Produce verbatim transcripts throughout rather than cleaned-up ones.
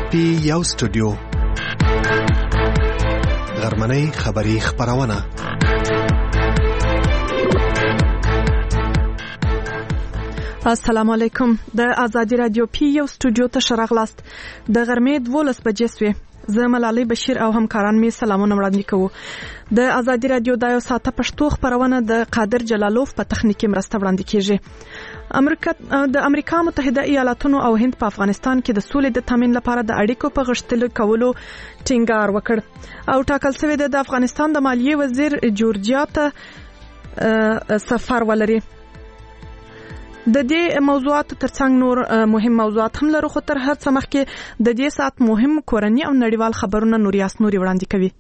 پی یو سټوډیو غرمنۍ خبری خبرونه السلام علیکم. د آزادی رادیو پی یو سټوډیو ته شراغلاست. د غرمې دولس بجې سوې. زه ملالۍ بشیر او همکاران می سلامونه وړاندې کوو. د آزادی رادیو د یو ساعته پښتو خبرونه د قادر جلالوف په تخنیکی مرسته وړاندې کیږي. امریکا د امریکا متحده ایالاتونو او هند په افغانستان کې د سولې د تامین لپاره د اړیکو په غښتلو کولو ټینګار وکړ او ټاکل شوی د افغانستان د مالیې وزیر جورجیا ته سفر ولري. د دې موضوعات ترڅنګ نور مهم موضوعات هم لرو، خو تر هر څه مخکې د دې ساعت مهم کورنی او نړیوال خبرونه نوریاس نوري وړاندې کوي.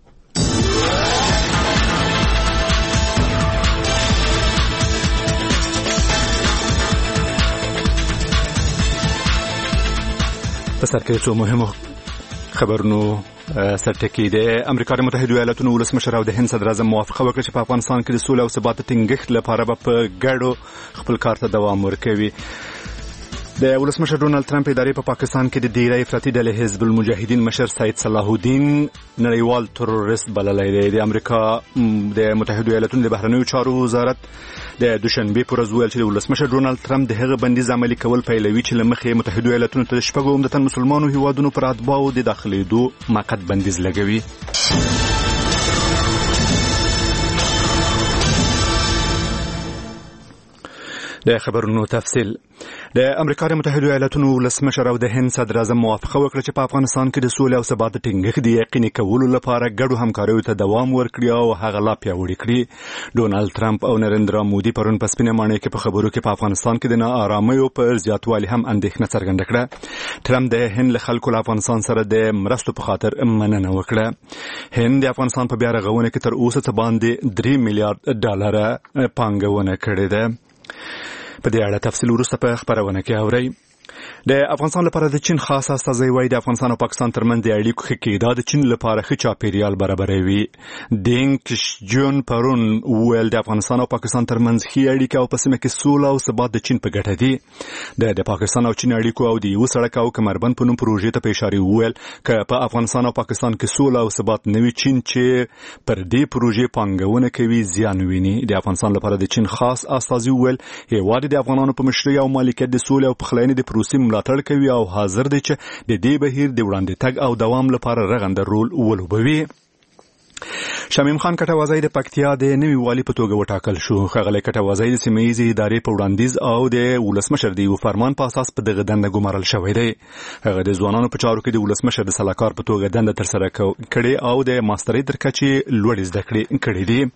په سر کې څو مهمو خبرونو سرټکی د امریکا د متحده ایالاتونو ولسمشر او د هند صدر اعظم موافقه وکړه چې په افغانستان کې د سولې او ثبات ټینګښت لپاره به په ګډو خپل کار ته دوام ورکوي. د ولسمشر ډونالد ټرمپ ادارې په پا پاکستان کې د ډیری افراطي ډلې حزب المجاهدین مشر سید صلاح الدین نړیوال تروریست بللی دی. د امریکا د متحده ایالاتونو د بهرنیو چارو وزارت د دوشنبه پر ورځ ویل چې ولسمشر ډونالد ټرمپ د هغه بندیز عملي کول پیلوي چې لمخې متحده ایالاتونو ته شپږو عمدتاً مسلمانو هیوادونو پر اتباعو د داخليدو موقت بندیز لګوي. د خبرونو تفصیل. د امریکا د متحده ایالاتونو ولسمشر او د هند صدر اعظم موافقه وکړه چې په افغانستان کې د سولې او ثبات ټینګښت د یقیني کولو لپاره ګډو همکاریو ته دوام ورکړي او هغه لا پیاوړي کړي. ډونالد ټرمپ او نریندرا مودي پرون په سپینه ماڼۍ کې په خبرو کې په افغانستان کې د ناآرامیو پر زیاتوالي هم اندېښنه څرګنده کړه. ټرمپ د هند له خلکو له افغانستان سره د مرستو په خاطر مننه وکړه. هند د افغانستان په بیا رغونه کې تر اوسه څه باندې درې میلیارډ ډالر پانګونه کړې ده. په دې اړه تفصیل وروسته په خبرونه کې اورئ. د افغانستان لپاره د چین خاص استازی وایي د افغانستان او پاکستان ترمنځ د اړیکو ښه کېدا د چین لپاره ښه چاپیریال برابروي. دینګ شجون پرون ویل د افغانستان او پاکستان ترمنځ ښې اړیکې او په سیمه کې سوله او ثبات د چین په ګټه دي. د پاکستان او چین اړیکو او د یو سړک او کمربند په نوم پروژې ته په اشاره ویل چې په افغانستان او پاکستان کې سوله او ثبات نوي چین چې پر دې پروژې پانګونه کوي زیان ویني. د افغانستان لپاره د چین خاص استازی ویل هیواد د افغانانو په مشرۍ او مالکیت د سولې او پخلاینې د پروسې ملاتړ کوي او حاضر دی چې د دې بهیر د وړاندې تګ او دوام لپاره رغنده رول ولوبوي. شمیم خان کټوازی د پکتیا د نوي والي په توګه وټاکل شو. ښاغلی کټوازی د سیمه ییزې ادارې په وړاندیز او د ولسمشر د یو فرمان په اساس په دغه دنده ګمارل شوی دی. هغه د ځوانانو په چارو کې د ولسمشر د سلاکار په توګه دنده ترسره کړې او د ماسترۍ تر کچې لوړې زده کړې کړې دي.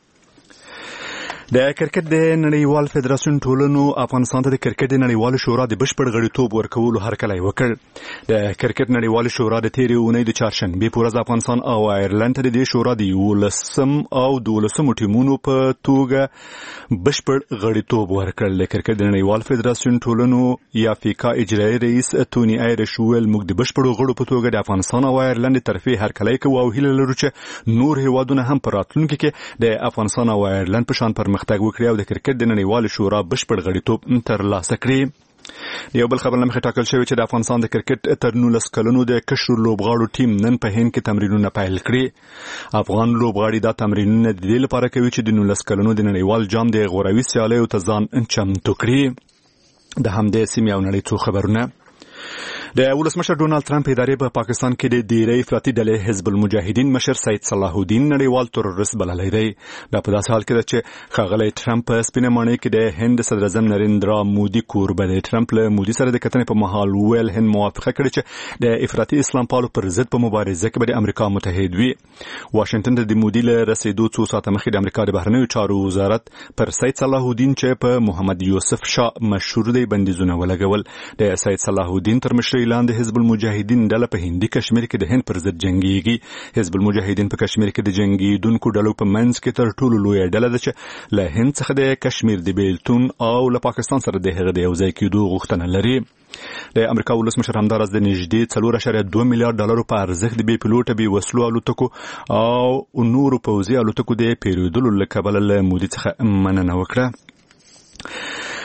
د کرکټ د نړیوال فدراسیون ټولنو افغانستان ته د کرکټ د نړیوال شورا د بشپړ غړیتوب ورکولو هرکلی وکړ. د کرکټ نړیوال شورا د تیرې اونۍ د چهارشنبې په ورځ افغانستان او آیرلند ته د دې شورا د یولسم او دولسمو ټیمونو په توګه بشپړ غړیتوب ورکړ. د کرکټ د نړیوال فدراسیون ټولنو یا فیکا اجرایي رئیس توني ایرش ویل موږ د بشپړو غړو په توګه د افغانستان او آیرلند طرفې هرکلی کوو او هیله لرو چې نور هیوادونه هم په راتلونکي کې د افغانستان او آیرلند په شان پرمختګ وکړي او د کرکټ د نړیوال شورا بشپړ غړیتوب ترلاسه کړي. یو بل خبر لمخې ټاکل شوی چې د افغانستان د کرکټ تر نولس کلونو د کشر لوبغاړو ټیم نن په هند کې تمرینونه پیل کړي. افغان لوبغاړي دا تمرینونه د دې لپاره کوي چې د نولس کلونو د نړیوال جام د غوروي سیالیو ته ځان چمتو کړي. د همدې سیمې او نړۍ څو خبرونه. د ولسمشر ډونالد ټرمپ ادارې په پا پاکستان کې د ډیری افراطي ډلې حزب المجاهدین مشر سید صلاح الدین نړیوال تروریست بللی دی. دا په داسې حال کې ده چې ښاغلی ټرمپ په سپینه ماڼۍ کې د هند صدر اعظم نریندرا مودي کوربه دی. ټرمپ له مودي سره د کتنې په مهال ویل هند موافقه کړې چې د افراطي اسلام پالو پر ضد په مبارزه کې به د امریکا متحد وي. واشنگټن ته د مودي له رسېدو څو ساعته مخکې د امریکا د بهرنیو چارو وزارت پر سید صلاح الدین چې په محمد یوسف شاه مشهور دی بندیزونه ولګول. د سید صلاح الدین تر مشرۍ لاندې حزب المجاهدین ډله په هندي کشمیر کې د هند پر ضد جنگيږي. حزب المجاهدین په کشمیر کې د جنگیدونکو ډلو په منځ کې تر ټولو لویه ډله ده چې له هند څخه د کشمیر د بیلتون او له پاکستان سره د هغه د یو ځای کېدو غوښتنه لري. د امریکا ولسمشر همدارس د نږدې څلور اعشاریه دوه میلیارډ ډالرو په ارزښت د بې پیلوټه بې وسلو الوتکو او نورو پوځي الوتکو د پیرودلو له کبله له مودي څخه مننه وکړه.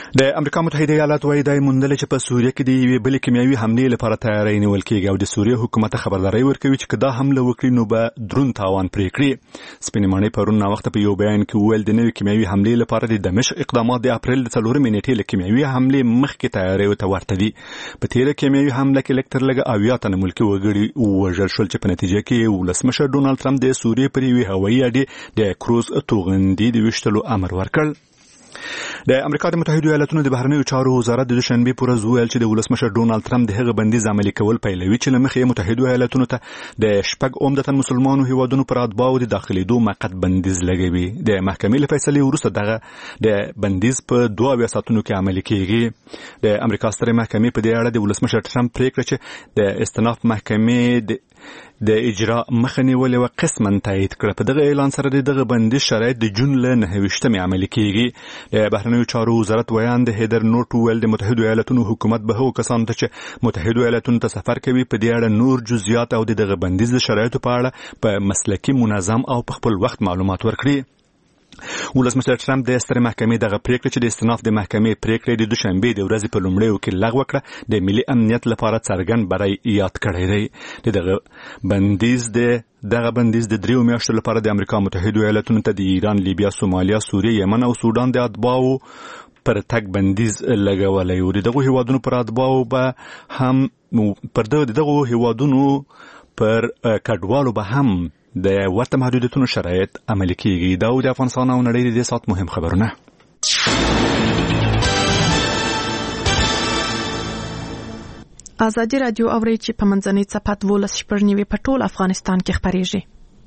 د امریکا متحده ایالات وايي د موندل چې په سوریه کې د یوې بلې کیمیاوي حملې لپاره تیاری نیول کېږي او د سوریه حکومت خبرداري ورکوي چې کدا حمله وکړي نو به درون تاوان پرې کړي. سپینې ماڼۍ پرون وخت په یو بیان کې وویل د نوې کیمیاوي حملې لپاره د دمشق اقدامات د اپریل د څلورمې نیټې له کیمیاوي حملې مخکې تیاری ته ورته دي. په تیره کیمیاوي حمله کې لکتر لګ اویا تنه ملکي وګړي وژل شول چې په نتیجه کې ولسمشر ډونالد ټرمپ د سوریه پر یوې هوایي اډې د کروز توغندي د وشتلو امر ورکړ. د امریکا د متحده ایالاتونو د بهرنیو چارو وزارت د دوشنبه پر ورځ ویل چې د ولسمشر ډونالد ټرمپ د هغه بندیز عملي کول پیلوي چې لمخې متحده ایالاتونو ته د شپږ عمدتاً مسلمانو هیوادونو پر اتباعو د داخليدو موقت بندیز لګوي. د محکمې له فیصلې وروسته دغه د بندیز په دوه اویا ساعتونو کې عملي کیږي. د امریکا ستره محکمې په دې اړه د ولسمشر ټرمپ پریکړه چې د استناف محکمې د د اجرا مخنیولې و قسمن تایید کړ. په دغه اعلان سره دغه بندیز شرایط د جون له نهویشتمې عملي کیږي. د بهرنیو چارو وزارت ویان د هیدر نورټ ویل د متحده ایالاتونو حکومت به هغو کسانو ته چې متحده ایالاتونو ته سفر کوي په دې اړه نور جزئیات او دغه بندیز د شرایطو په اړه په مسلکي منظم او په خپل وخت معلومات ورکړي. ولسمشر ټرمپ د ستر محکمې دغه پریکړه چې د استناف د محکمې پریکړه د دوشنبه د ورځې په لومړیو کې لغوه کړه د ملي امنیت لپاره څرګند برای یاد کړی دی. دغه بندیز د دغه بندیز د دریو میاشتو لپاره د امریکا متحده ایالاتونو ته د ایران، لیبیا، سومالیا، سوریه، یمن او سودان د اتباعو پر تک بندیز لګولای و. دغه هیوادونو پر اتباعو به هم پر دغه هیوادونو پر کډوالو به هم د ورته محدودیتونو شرایط عملي کیږي. دا د افغانستان او نړۍ د سات مهم خبرونه. ازادي رادیو اوري چې په منځنۍ صفحه دولس شپږ نیوي په ټول افغانستان کې خبريږي.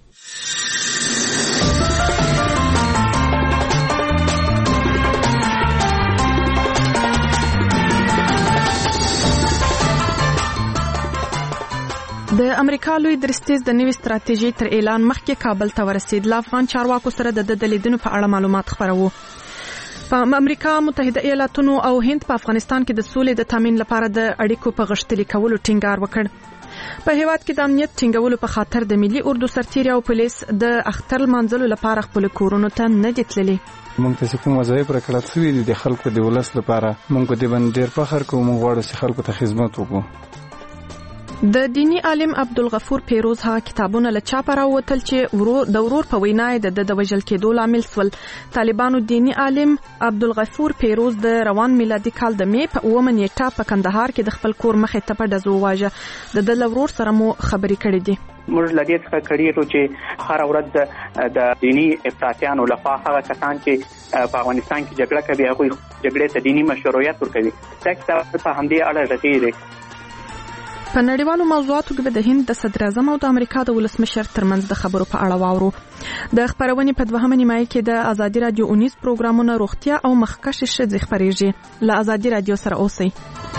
د امریکا لوی درستیز د نوې ستراتیژي تر اعلان مخکې کابل ته ورسید. له افغان چارواکو سره د د لیدنو په اړه معلومات خپرو. په امریکا متحده ایالاتونو او هند په افغانستان کې د سولې د تامین لپاره د اړیکو په غښتلي کولو ټینګار وکړ. په هیواد کې د امنیت ټینګولو په خاطر د ملي اردو سرتیري او پولیس د اختر منځلو لپاره خپل کورونو ته نه دي تللي. موږ ته کوم وظایف راکړل شوی دي د خلکو د ولس لپاره. موږ د باندې ډیر فخر کوو. موږ غواړو چې خلکو ته خدمت وکړو. د دینی عالم عبدالغفور پیروز هغه کتابونه له چاپ راووتل چې ورور د ورور په وینا د د وژل کېدو لامل سول. طالبانو دینی عالم عبدالغفور پیروز د روان میلادي کال د می په اوومه نیټه په کندهار کې د خپل کور مخې ته په ډزو واژه. د د ورور سره مو خبرې کړې دي. موږ لدې څخه کړی چې هر ورځ د دینی افراطیانو لخوا هغه کسان چې په افغانستان کې جګړه کوي هغه جګړې ته دینی مشروعیت ورکوي. تاسو په همدې اړه راځي. په نړیوالو موضوعاتو کې د هند د صدر اعظم او د امریکا د ولسمشر ترمنځ د خبرو په اړه واورو. د خبرونې په دوهمه نیمایي کې د ازادي رادیو اونیز پروګرامونه روغتیا او مخکښ ښځې خبريږي. له ازادي رادیو سره اوسئ.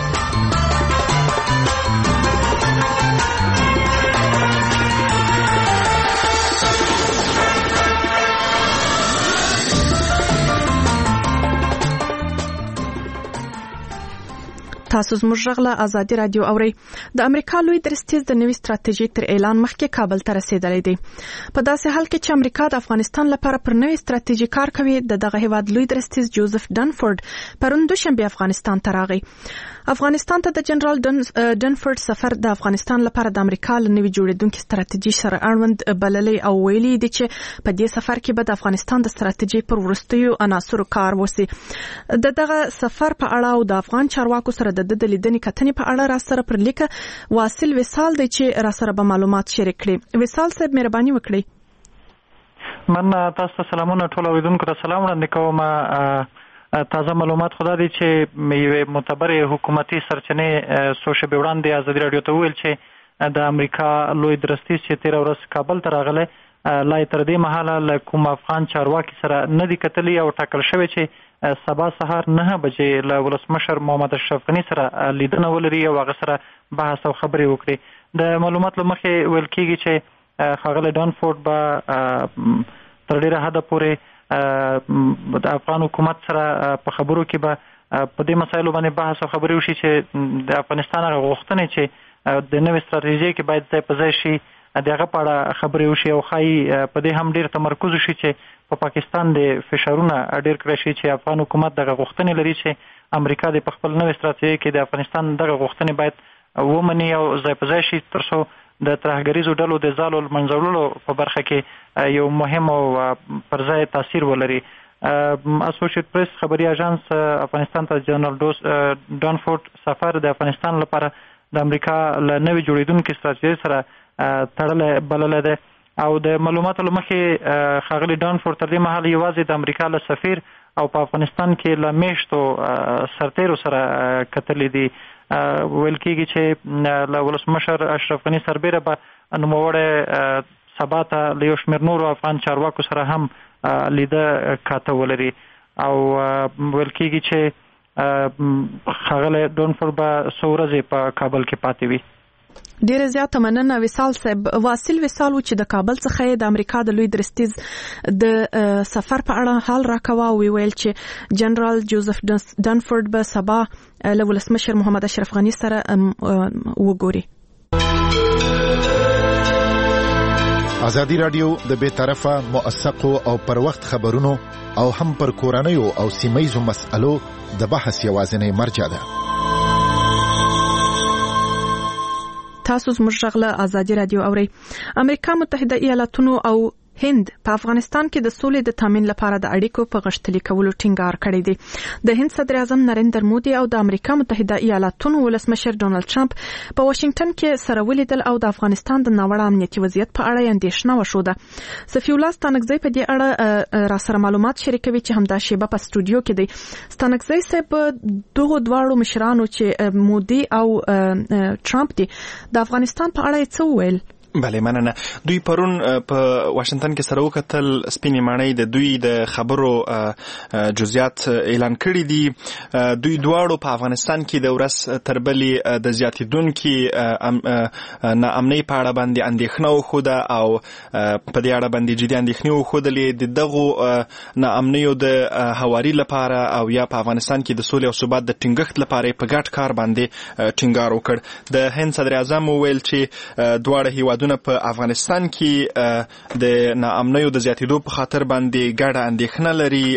تاسو زموږ غږ ازادي رادیو اورئ. د امریکا لوی درستیز د نوې ستراتیژي تر اعلان مخکې کابل ته رسیدلی دی. په داسې حال کې چې امریکا د افغانستان لپاره پر نوې ستراتیژي کار کوي، د دغه هیواد لوی درستیز جوزف ډنفورد پرون دوشنبه افغانستان ته راغی. افغانستان ته د جنرال ډنفورد سفر د افغانستان لپاره د امریکا له نوې جوړېدونکې ستراتیژي سره اړوند بللی او ویلي دي چې په دې سفر کې به د افغانستان د ستراتیژي پر وروستیو عناصرو کار وشي. د دغه سفر په اړه او د افغان چارواکو سره د د لیدنې کتنې په اړه را سره پر لیکه واصل وصال دی چې را سره به معلومات شریک کړي. وصال صاحب مهرباني وکړئ. من تاسو ته سلامونه ټول اوریدونکو ته سلام وړاندې کوم. تازه معلومات خدا دی چې یو معتبر حکومتي سرچینې سوشل وړاندې ازادي رادیو ته ویل چې د امریکا لوی درستیز چې تیر ورځ کابل ته راغله لا تر دې مهاله له کوم افغان چارواکي سره نه دي کتلي او ټاکل شوی چې سبا سهار نه بجې له ولسمشر محمد اشرف غني سره لیدنه ولري او هغه سره بحث او خبرې وکړي. د معلومات له مخې ویل کېږي چې ښاغلی ډانفورد به تر ډېره حده پورې د افغان حکومت سره په خبرو کې به په دې مسایلو باندې بحث او خبرې وشي چې د افغانستان هغه غوښتنې چې د نوې ستراتیژۍ کې باید ځای په ځای شي د هغه په اړه خبرې وشي او ښایي په دې هم ډېر تمرکز وشي چې په پاکستان د فشارونه ډېر کړی شي چې افغان حکومت دغه غوښتنې لري چې امریکا د په خپل نوې ستراتیژۍ کې د افغانستان دغه غوښتنې باید ومني او ځای په ځای شي تر څو د ترهګریزو ډلو د ځالو منځوړلو په برخه کې یو مهم او پر ځای تاثیر ولري. اسوسییټ پریس خبري اژانس افغانستان ته جنرال ډانفورد سفر د افغانستان لپاره د امریکا له نوې جوړېدونکې ستراتیژۍ سره تړلی بللی دی او د معلوماتو له مخې ښاغلي ډانفورد تر دې مهاله یوازې د امریکا له سفیر او په افغانستان کې له میاشتو سرتیرو سره کتلي دي. ویل کېږي چې له ولسمشر اشرف غني سربیره به نوموړی سبا ته له یو شمېر نورو افغان چارواکو سره هم لیده کاته ولري او ویل کېږي چې ښاغلی ډانفورد به څو ورځې په کابل کې پاتې وي. ډیره زیاته مننه وصال صاحب. واصل وصال چې د کابل څخه د امریکا د لوی درستیز د سفر په اړه حال راکوا او ویل چې جنرال جوزف ډانفورد به سبا له ولسمشر محمد اشرف غني سره وګوري. ازادي رادیو د بے طرفه موثقو او پر وخت خبرونو او هم پر کورنیو او سیمایزو مسألو د بحث یوازینی مرجع ده. تاسو زموږ غږ له ازادي رادیو اورئ. امریکا متحده ایالاتونو او هند په افغانستان کې د سولې د تامین لپاره د اړیکو په غښتلي کولو ټینګار کړی دی. د هند صدر اعظم نریندر مودي او د امریکا متحده ایالاتونو ولسمشر ډونالد ټرمپ په واشنگټن کې سره ولیدل او د افغانستان د ناوړه امنیتي وضعیت په اړه اندېښنه وښوده. صفي الله ستانکزی په دې اړه را سره معلومات شریکوي چې همدا شیبه په سټوډیو کې دی. ستانکزی صاحب دغه دواړو مشرانو چې مودي او ټرمپ دي د افغانستان په اړه څه وویل؟ بله مننه. دوی پرون په واشنگټن کې سره وکتل، سپینې ماڼۍ د دوی د خبرو جزئیات اعلان کړي دي. دوی دواړو په افغانستان کې د ورځ تر بلې د زیاتېدونکې ناامنۍ په اړه باندې اندېښنه وښوده او په دې اړه باندې جدي اندېښنې وښودلې د دغو ناامنیو د هواري لپاره او یا په افغانستان کې د سولې او ثبات د ټینګښت لپاره په ګډ کار باندې ټینګار وکړ. د هند صدر اعظم وویل چې دواړه هیوادونه په افغانستان کې د ناامنیو د زیاتېدو په خاطر باندې ګډه اندېښنه لري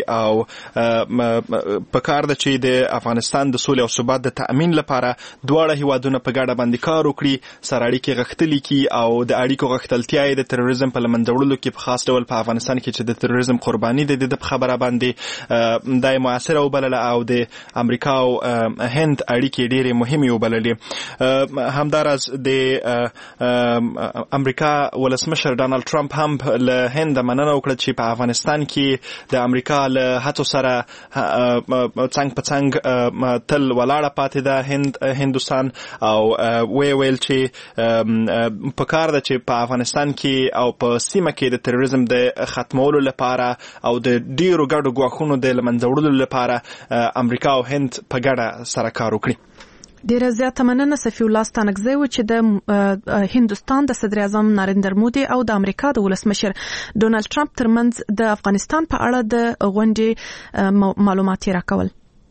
او په کار ده چې د افغانستان د سولې او ثبات د تأمین لپاره دواړه هیوادونه په ګډه باندې کار وکړي، سره اړیکې غښتلي کړي او د اړیکو غښتلتیا یې د تروریزم په له منځه وړلو کې په خاص ډول په افغانستان کې چې د تروریزم قرباني دی د خبره باندې دا یې مؤثره وبلله او د امریکا او هند اړیکې ډېرې مهمې وبللې. همداراز د امریکا ولسمشر ډانلډ ټرمپ هم له هند مننه وکړه چې په افغانستان کې د امریکا له هڅو سره څنګ په څنګ تل ولاړه پاتې ده هند هندوستان او وی ویل چې په کار ده چې په افغانستان کې او په سیمه کې د تروریزم د ختمولو لپاره او د ډیرو ګډو ګواښونو د له منځه وړلو لپاره امریکا او هند په ګډه سره کار وکړي. ډیره زیاته مننه صفي الله ستانکزی و چې د هندوستان د صدر اعظم نریندر مودي او د امریکا د ولسمشر ډونالد ټرمپ ترمنځ د افغانستان په اړه د غونډې معلومات راکول.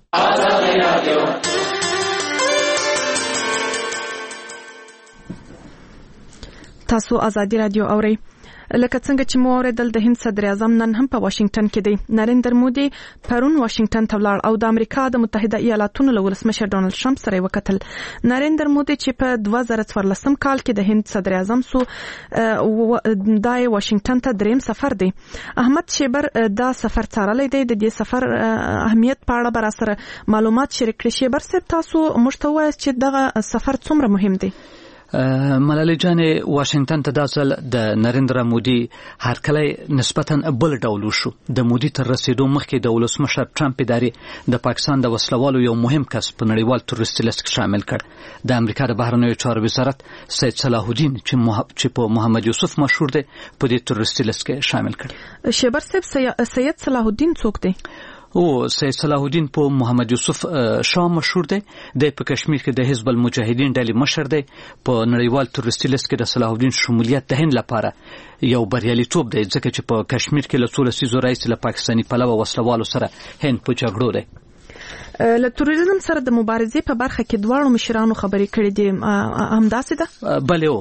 تاسو ازادي رادیو اورئ. لکه څنګه چې مو اوریدل د هند صدر اعظم نن هم په واشنگټن کې دی. نریندر مودي پرون واشنگټن ته ولاړ او د امریکا د متحده ایالاتونو له ولسمشر ډونالد ټرمپ سره وکتل. نریندر مودي چې په دوه زره څوارلسم کال کې د هند صدر اعظم سو دای واشنگټن ته دریم سفر دی. احمد شیبر دا سفر څارلی دی. د دې سفر اهمیت په اړه به را سره معلومات شریک کړي. شیبر صاحب تاسو موږ ته وایاست چې دغه سفر څومره مهم دی؟ ملالۍ جانې واشنگټن ته دا ځل د نریندر مودي هرکلی نسبتا بل ډول وشو. د مودي تر رسیدو مخکې د ولسمشر ټرمپ ادارې د پاکستان د وسلوالو یو مهم کس په نړیوال تروریستي لیست کې شامل کړ. د امریکا د بهرنیو چارو وزارت سید صلاح الدین چې په محمد یوسف مشهور دی په دې تروریستي لیست کې شامل کړ. شیبر صاحب سید صلاح الدین څوک دی؟ او سید صلاح الدین په محمد یوسف شاه مشهور دی. د په کشمیر کې د حزب المجاهدین ډلې مشر دی. په نړیوال تروریستي لیست کې د صلاح الدین شمولیت د هند لپاره یو بریالیتوب دی ځکه چې په کشمیر کې له څو لسیزو راهیسې له پاکستاني پلوه وسلوالو سره هند په جګړو دی. له تروریزم سره د مبارزې په برخه کې دواړو مشرانو خبرې کړې دي، همداسې ده؟ بله او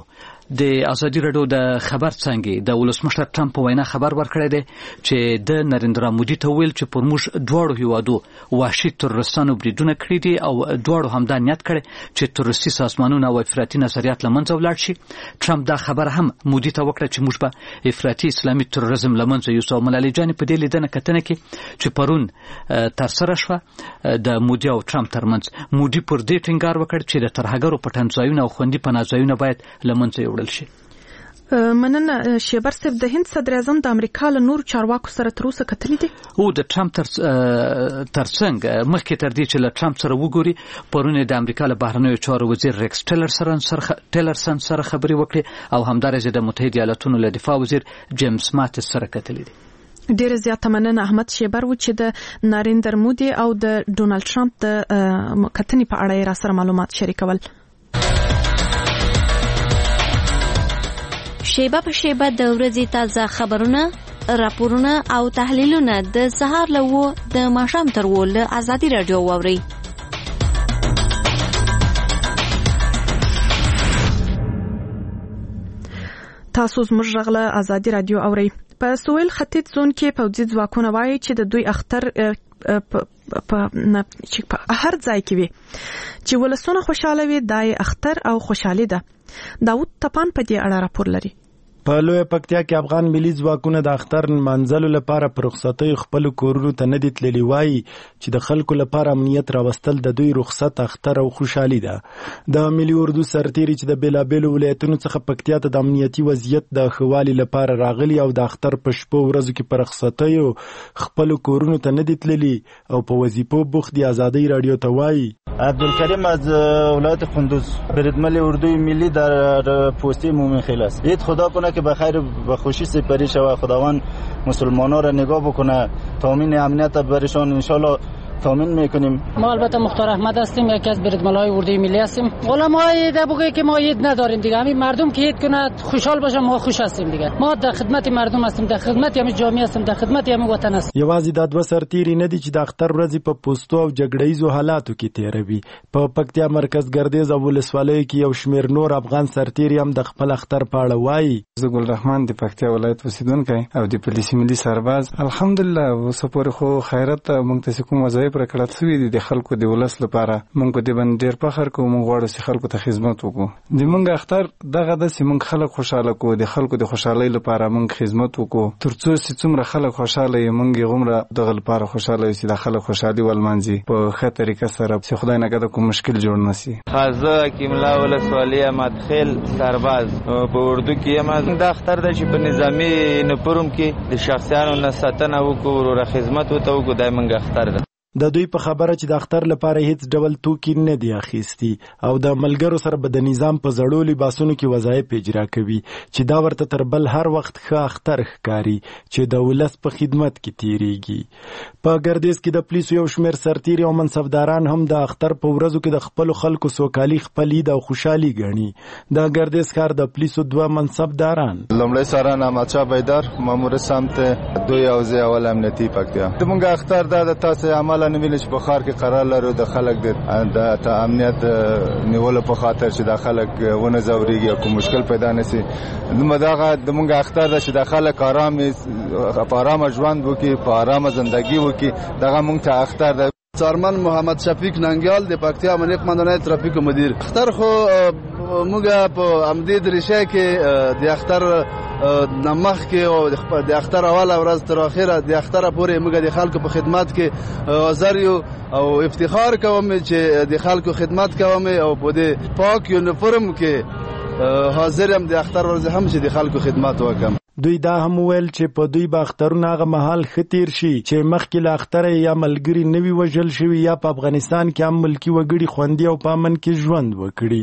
د ازادي راډیو د خبر څنګه د ولسمشر ټرمپ وینا خبر ورکړی دی چې د نریندرا مودي ته ویل چې پر موږ دواړو هیوادو وحشي تروریستانو بریدونه کړي دي او دواړو همدا نیت کړی چې تروریستي سازمانونه او افراطي نظریات له منځه ولاړ شي. ټرمپ دا خبر هم مودي ته وکړه چې موږ به افراطي اسلامي تروریزم له منځه یوسو. ملالۍ جانې په دې لیدنه کتنه کې چې پرون ترسره شوه د مودي او ټرمپ ترمنځ، مودي پر دې ټینګار وکړ چې د ترهګرو پټنځایونه او خوندي پناه ځایونه باید له منځه یوړل شي. مننه شیبر صاحب. د هند صدر اعظم د امریکا له نورو چارواکو سره تر اوسه کتلي دي؟ او د ټرمپ تر ترڅنګ مخکې تر دې چې له ټرمپ سره وګوري، پرون د امریکا له بهرنیو چارو وزیر ریکس ټیلرسن سره ټیلرسن سره خبرې وکړې او همدارنګه د متحده ایالاتونو له دفاع وزیر جیمز ماتس سره کتلي دي. ډیره زیاته مننه احمد شیبر و چې د نریندر مودي او د ډونالد ټرمپ د کتنې په اړه را سره معلومات شریکول. شیبه په شیبه د ورځې تازه خبرونه، راپورونه او تحلیلونه د سهار له و د ماښام تر و له ازادي راډیو واورئ. تاسو زموږ غږ له ازادي راډیو اورئ. په سویل ختیځ زون کې پوځي ځواکونه وایي چې د دوی اختر په هر ځای کې وي چې ولسونه خوشاله وي. دای اختر او خوشحالي ده. داود تپان په دې اړه راپور لري. په لویه پکتیا کې افغان ملي ځواکونه د اختر منځلو لپاره پر رخصتۍ خپل کورونو ته نه دي تللي. وایي چې د خلکو لپاره امنیت راوستل د دوی رخصت، اختر او خوشحالي ده. د ملي اردو سرتیري چې د بیلابیلو ولایتونو څخه پکتیا ته د امنیتي وضعیت د ښه والي لپاره راغلي او د اختر په شپو ورځو کې پر رخصتیو خپل کورونو ته نه دي تللي او په وظیفو بوخت دي، ازادۍ راډیو ته وایي. عبدالکریم از ولایت قندوز، بردمل اردوی ملی در پستی مومن خیل است. عید خدا کنه که بخیر و خوشی سپری شود، خداوند مسلمانان را نگاه بکنه، تامین امنیت برشان انشالله تامین میکنیم. ما البته مختار احمد هستیم، یکی از بردملای اردوی ملی هستیم. حالا ما عید بگه که ما عید نداریم دیگه، همین مردم که عید کنه خوشحال باشه، ما خوش هستیم دیگه. ما در خدمت مردم هستیم، در خدمت همین جامعه هستیم، در خدمت همین وطن هستیم. یوازې د دوه سرتیري نه دي چې د اختر ورځې په پوسټو او جګړهیزو حالاتو کې تیروي. په پکتیا مرکز ګردیز او ولسوالۍ کې یو شمیر نور افغان سرتیري هم د خپل اختر په اړه وایي. زه ګل رحمان د پکتیا ولایت اوسیدونکی او د پولیس ملي سرباز. الحمدلله اوس پورې خو خیرت مونږ ته کوم وظایف راکړل شوي دي د خلکو د ولس لپاره. مونږ په دې باندې ډېر فخر کوو. مونږ غواړو چې خلکو ته خدمت وکړو. د مونږ اختر دغه د چې مونږ خلک خوشاله کوو، د خلکو د خوشحالۍ لپاره مونږ خدمت وکړو. ترڅو چې څومره خلک خوشاله وي، مونږ یې غومره دغه لپاره خوشاله یو چې د خلک خوشحالي ولمانځي په ښه طریقه سره، چې خدای نکړه کوم مشکل جوړ نه شي. خازه حکیم الله ولسوالۍ احمد خیل سرباز په اردو کې یم. د اختر د چې په نظامی نپروم کې د شخصیانو نه ساتنه وکړو، را خدمت وکړو، دای مونږ اختر ده. د دوی په خبره چې د اختر لپاره هیڅ ډول توکي نه دی اخیستی او د ملګرو سره به د نظام په زړو لباسونو کې وظایف اجرا کوي چې دا ورته تر بل هر وخت ښه اختر ښکاري چې د ولس په خدمت کې تیریږي. په ګردیز کې د پولیسو یو شمېر سرتیري او منصبداران هم د اختر په ورځو کې د خپلو خلکو سوکالي خپل عید او خوشحالي ګڼي. د ګردیز ښار د پولیسو دوه منصبداران لومړی سران احمدشاه بیدار، مامور سمت دوی او زه اول امنیتي پکتیا. زموږ اختر دا د تاسو عمل نه ویل چې په ښار کې قرار لرو د خلک د امنیت نیولو په خاطر چې د خلک ونه ځوريږي او کوم مشکل پیدا نشي. نو دغه د مونږ اختر ده چې د خلک آرام په آرام ژوند وکړي، په آرام ژوندۍ وکړي. دغه مونږ ته اختر ده. سارمن محمد شفیق ننګیال د پکتیا امنیت مندانه ترافیک مدیر. اختر خو موږ په امدی درشه کې د اختر نمخ کې او د اختر اوله ورځ تر اخره د اختر پورې موږ د خلکو په خدمت کې حاضر یو او افتخار کوم چې د خلکو خدمت کوم او په دې پاک یونیفورم کې حاضر هم د اختر ورځ هم چې د خلکو خدمت وکم. دوی دا هم ویل چې په دوی به اخترونه هغه مهال ښه تیر شي چې مخکې له اختره یا ملګري نوي وژل شوي یا په افغانستان کې هم ملکي وګړي خوندي او په امن کې ژوند وکړي.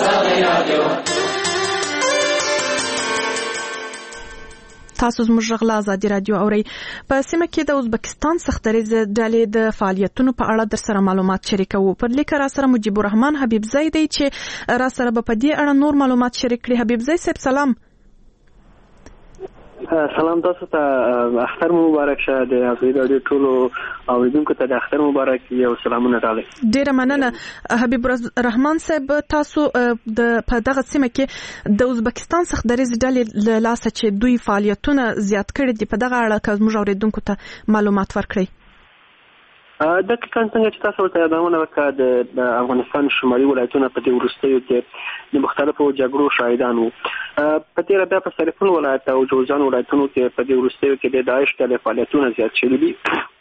تاسو زموږ غږ له ازادي راډیو اورئ. په سیمه کې د ازبکستان سختدریځ ډلې د فعالیتونو په اړه در سره معلومات شریکوو. پر لیک را سره مجيب الرحمن حبیبزی دی چې را سره به په دې اړه نور معلومات شریک کړي. حبیبزی صاحب سلام. سلام تاسو ته اختر مبارک شه د ازادي رادیو ټولو اوریدونکو ته د اختر مبارک یو سلامونه تعالی. ډیره مننه حبیب الرحمن صاحب، تاسو د په دغه سیمه کې د ازبکستان څخه د ریز ډلې لاسه چې دوی فعالیتونه زیات کړي دي، په دغه اړه که موږ اوریدونکو ته معلومات ورکړئ. د کان څنګه چې تاسو ته یادونه وکړه د افغانستان شمالي ولایتونو په دې وروستیو کې د مختلفو جګړو شاهدان وو. په تیر بیا په سرپل ولایت او جوزجان ولایتونو کې په دې وروستیو کې د داعش د فعالیتونو زیات شوي دي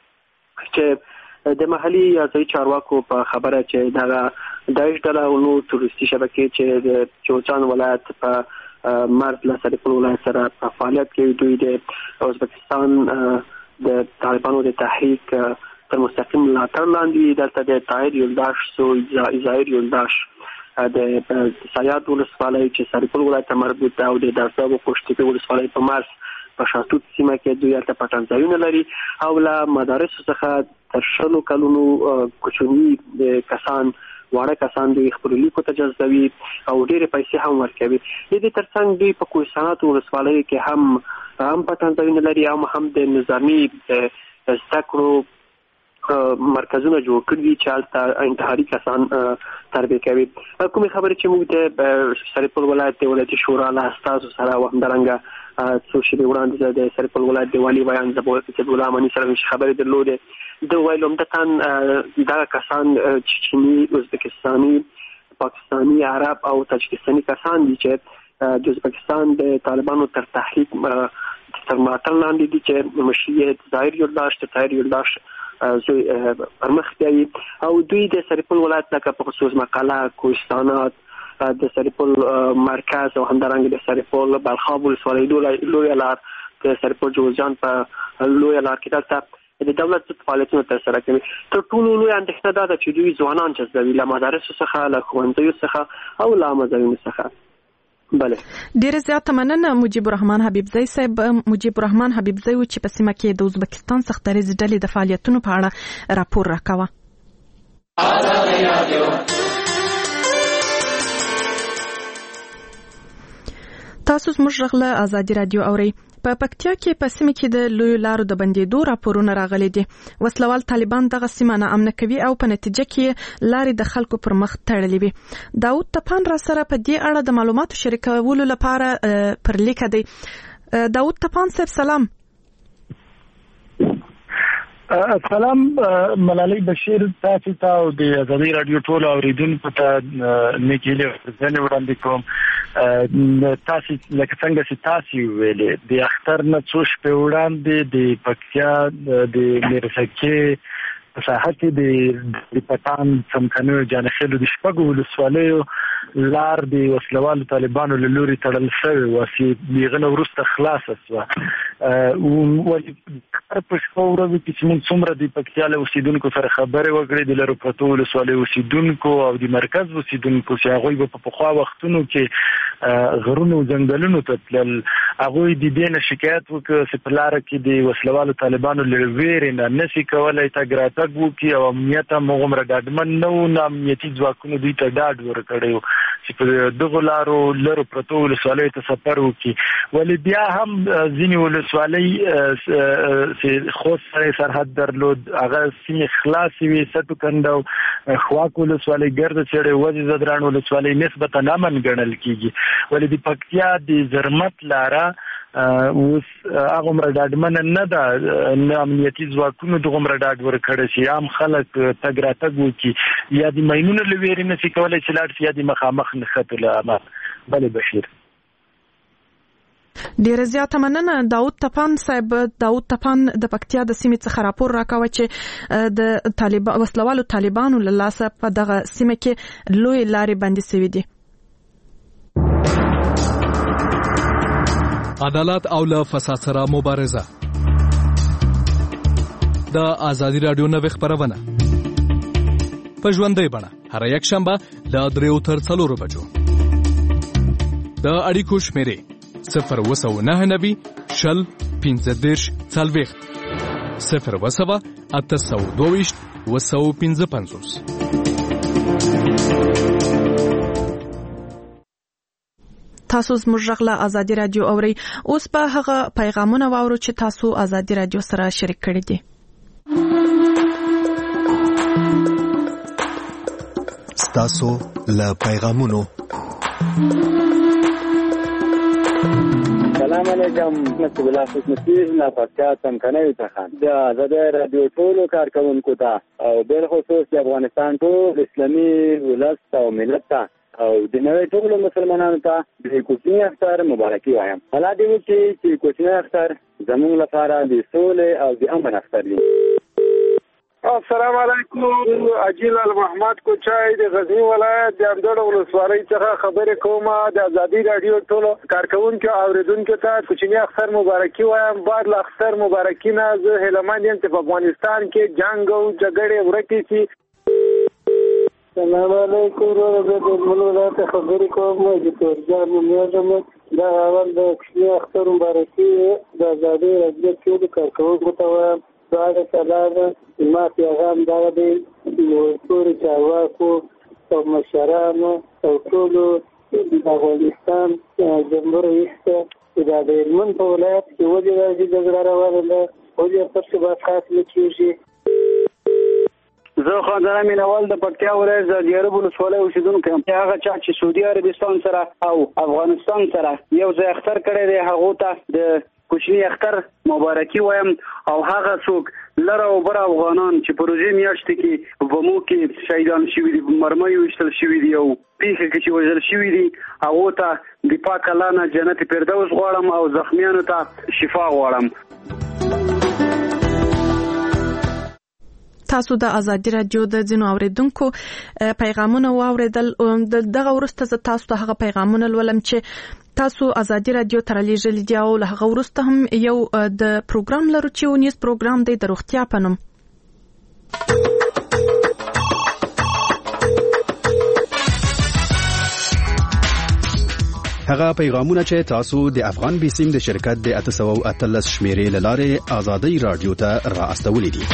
چې د محلي ځای چارواکو په خبره چې دا داعش ډله او نور تروریستي شبکې چې د جوزجان ولایت په مرز له سرپل ولایت سره په فعالیت کوي، دوی د ازبکستان د طالبانو د تحریک تر مستقیم ملاتړ لاندې دلته د طاهر یلداش سو ظاهر یلداش د سیاد ولسوالۍ چې سرپل ولایت ته مربوط ده او د درساب او قشتې ولسوالۍ په مرز په شاتوت سیمه کې دوی هلته پټن ځایونه لري او له مدارسو څخه تر شلو کلونو کوچني کسان واړه کسان دوی خپل لیکو ته جذبوي او ډېرې پیسې هم ورکوي. د دې ترڅنګ دوی په کوهستانات ولسوالۍ کې هم هم پټن ځایونه لري او هم د نظامي زده کړو مرکزونه جوړ کړي چې هلته انتحاري کسان تربیه کوي. کومې خبرې چې موږ د سرپل ولایت د ولایتي شورا له استازو سره او همدارنګه څو شېبې وړاندې د سرپل ولایت د والي بیان صفي الله اماني سره خبرې درلودې. د ویل عمدتاً دغه کسان چیني، ازبکستاني، پاکستاني، عرب او تاجکستاني کسان دي چې د ازبکستان د طالبانو تر تحریک تر ملاتړ لاندې دي چې مشیت ظاهر یلداش د طاهر یلداش زوی پرمخ بیایي او دوی د سرپل ولایت لکه په خصوص مقاله، کوهستانات، د سرپل مرکز او همدارنګه د سرپل بلخاب ولسوالۍ لویه لار، د سرپل جوزجان په لویه لار کې دلته د دولت ضد فعالیتونه ترسره کوي. تر ټولو لویه اندېښنه دا ده چې دوی ځوانان جذبوي له مدارسو څخه، له ښوونځیو څخه او له عامه ځایونو څخه. بله ډیره زیاته مننه مجيب الرحمن حبیبزی صاحب. مجيب الرحمن حبیبزی و چې په سیمه کې د ازبکستان څخه د ریز ډلې د فعالیتونو په اړه راپور راکوه. تاسو زموږ غږ ازادي رادیو اورئ. په پکتیا کې په سیمه کې د لوی لارو د بندیدو راپورونه راغلي دي. وسلوال طالبان دغه سیمه ناامنه کوي او په نتیجه کې لارې د خلکو پر مخ تړلې وي. داود تپان را سره په دې اړه د معلوماتو شریکولو لپاره پر لیک دی. داود تپان صاحب سلام. سلام ملالۍ بشیر، تاسو ته او د ازادي رادیو ټول اوریدونکو ته نیکیلې ورځنې وړاندې کوم. تاسو لکه څنګه چې تاسو ویلې د اختر نه څو شپې وړاندې د پکتیا د میرسکې په ساحه کې د پټان څمکنیو جانخیلو د شپږو ولسوالیو لار د وسلوالو طالبانو له لوري تړل شوې وه چې د هغه نه وروسته خلاصه شوه. په شپو ورځو کې چې موږ څومره د پکتیا له اوسېدونکو سره خبرې وکړې، د لرو پرتو ولسوالیو اوسېدونکو او د مرکز اوسېدونکو چې هغوی به په پخوا وختونو کې غرونو او ځنګلونو ته تلل، هغوی د دې نه شکایت وکړ چې په لاره کې د وسلوالو طالبانو له ویرې نه نشي کولی تګ راتګ وکړي او امنیت هم هغومره ډاډمن نه و، نه امنیتي ځواکونو دوی ته ډاډ ورکړی و چې په دغو لارو لرو پرتو ولسوالیو ته سفر وکړي. ولې بیا هم ځینې ولسوالۍ خوست سره سرحد درلود، هغه سیمې خلاصې وې، سټو کنډو، خواک ولسوالۍ، ګرده څېړې، وزې زدران ولسوالۍ نسبتا امن ګڼل کېږي. ولې د پکتیا د زرمت لاره اوس هغومره ډاډمنه نه ده، نه امنیتي ځواکونو دغومره ډاډ ورکړی چې عام خلک تګ راتګ وکړي، یا د ماینونو له ویرې نشي کولی چې لاړ شي، یا د مخامخ نښتو له امله. بلې بشیر ډیره زیاته مننه. داود تپان صاحب، داود تپان د پکتیا د سیمې څخه راپور راکوه چې د طالبان وسلوالو طالبانو له لاسه په دغه سیمه کې لوی لارې بندي شوې دي. عدالت او له فساد سره مبارزه. د ازادي رادیو نوې خبرونه په ژوندۍ بڼه هر یک شنبه له دریو تر څلورو بجو. د اړیکو شمیرې صفر وسو نه نوي شل پنځه دېرش څلوېښت صفر وسوه اته سوه دوه ویشت اوه سوه پنځه پنځوس. تاسو زموږ غږ له ازادي رادیو اورئ. اوس به هغه پیغامونه واورو چې تاسو ازادي رادیو سره شریک کړي دي. تاسو له پیغامونو. سلام علیکم. مسعود الله حسنی نه پاتیا څنګه څنګه د ازادي رادیو ټولو کارکونکو ته او بل خصوص د افغانستان ټول اسلامي ولس او ملت ته او د نړۍ ټولو مسلمانانو ته د کوچني اختر مبارکي وایم. الله دې وکړي چې کوچني اختر زموږ لپاره د سولې او د امن اختر وي. السلام علیکم. اجیل المحمد کوچای د غزنی ولایت د اندړ ولسوالۍ څخه خبرې کوم. د ازادي رادیو ټولو کارکونکو او اوریدونکو ته کوچنی اختر مبارکي وایم. بعد له اختر مبارکي نه زه هیلهمند یم چې په افغانستان کې جنگ او جګړې ورکې شي. السلام علیکم. ورته د ملت خبرې کوم. د تورجان میاجم دا اول د کوچنی اختر مبارکي د ازادي رادیو ټولو کارکونکو ته وایم. بعد سلام ما پیغام دا دی نو ټول چارواکو او مشرانو او ټول د افغانستان جمهور رئیس د هلمند په ولایت کې ولې راځي د غراوالو له ولې په څه خاص لکېږي. زه خاندان مینوال د پکتیا ولایت د دیارب ولسوالۍ اوسیدونکی یم. هغه چا چې سعودي عربستان سره او افغانستان سره یو ځای اختر کړی دی هغو ته د کوچني اختر مبارکي وایم. او هغه څوک لره او بر افغانان چې په روژې میاشتې کې په مو کې شهیدان شوي دي، مرمۍ ویشتل شوي دي او پیښې کې چې وژل شوي دي هغو ته د پاک الله نه جنت فردوس غواړم او زخمیانو ته شفا غواړم. تاسو د ازادي رادیو د ځینو اوریدونکو پیغامونه واوریدل. دغه وروسته زه تاسو ته هغه پیغامونه لولم چې تاسو ازادي رادیو ته رالیږلي دي او له هغه وروسته هم یو د پروګرام لرو چې ونیز پروګرام دی د روغتیا په نوم. هغه پیغامونه چې تاسو د افغان بیسیم د شرکت د اته سوه او اتلس شمیرې له لارې ازادي رادیو ته را استولې دي.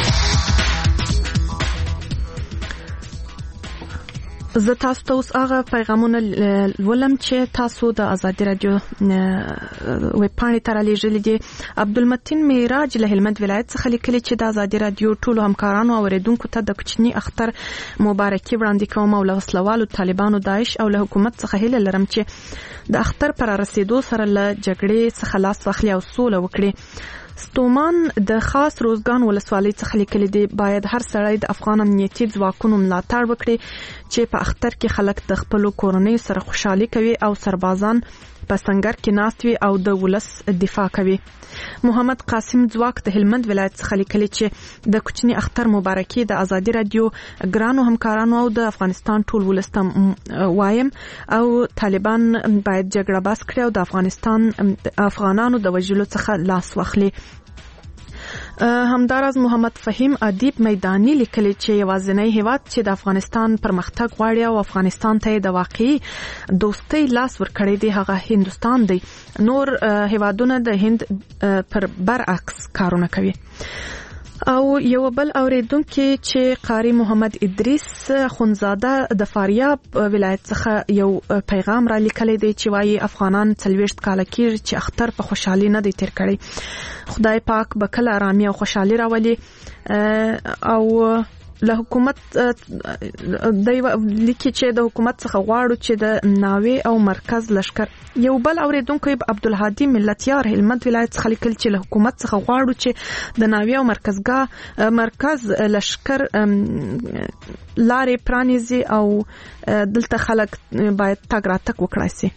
زه تاسو ته اوس هغه پیغامونه ولم چې تاسو د ازادي رادیو ویب پاڼې ته رالیږلي دي. عبدالمتین معراج له هلمند ولایت څخه لیکلي چې د ازادي رادیو ټولو همکارانو او اوریدونکو ته د کوچني اختر مبارکي وړاندې کوم او له وسلوالو طالبانو داعش او له حکومت څخه هیله لرم چې د اختر پر رسیدو سره له جګړې څخه لاس واخلي او سوله وکړي. ستومان د خاص روزګان ولسوالۍ څخه لیکلي دي باید هر سړی د افغان امنیتي ځواکونو ملاتړ وکړي چې په اختر کې خلک د خپل کورنۍ سره خوشحالي کوي او سربازان په سنگر کې ناست وي او د ولس دفاع کوي. محمد قاسم ځواک د هلمند ولایت څخه لیکلي چې د کوچني اختر مبارکي د ازادي رادیو ګرانو همکارانو او د افغانستان ټول ولس ته وایم او طالبان باید جګړه بس کړي او د افغانستان افغانانو د وژلو څخه لاس واخلي. همدارز محمد فهیم ادیب میدانی لیکلی چې یوازینی هیواد چې د افغانستان پرمختګ غواړي او افغانستان ته د واقعي دوستۍ لاس ورکړي دی هغه هندستان دی. نور هیوادونه د هند پر برعکس کارونه کوي. او یو بل اوریدونکو چې قاری محمد ادریس خونزاده د فاریاب ولایت څخه یو پیغام را لیکلی دی چې وايي افغانان څلوېښت کاله کېږي چې اختر په خوشحالي نه دی تیر کړی. خدای پاک به کله آرامي او خوشحالي راولي. او له حکومت د لیکي چې د حکومت څخه غواړو چې د ناوې او مرکز لشکر. یو بل اوریدونکو عبدالهادي ملتیار هلمند ولایت څخه لیکل چې له حکومت څخه غواړو چې د ناوې او مرکزګاه مرکز لشکر لارې پرانیزي او دلته خلک باید تګ راتګ وکړای شي.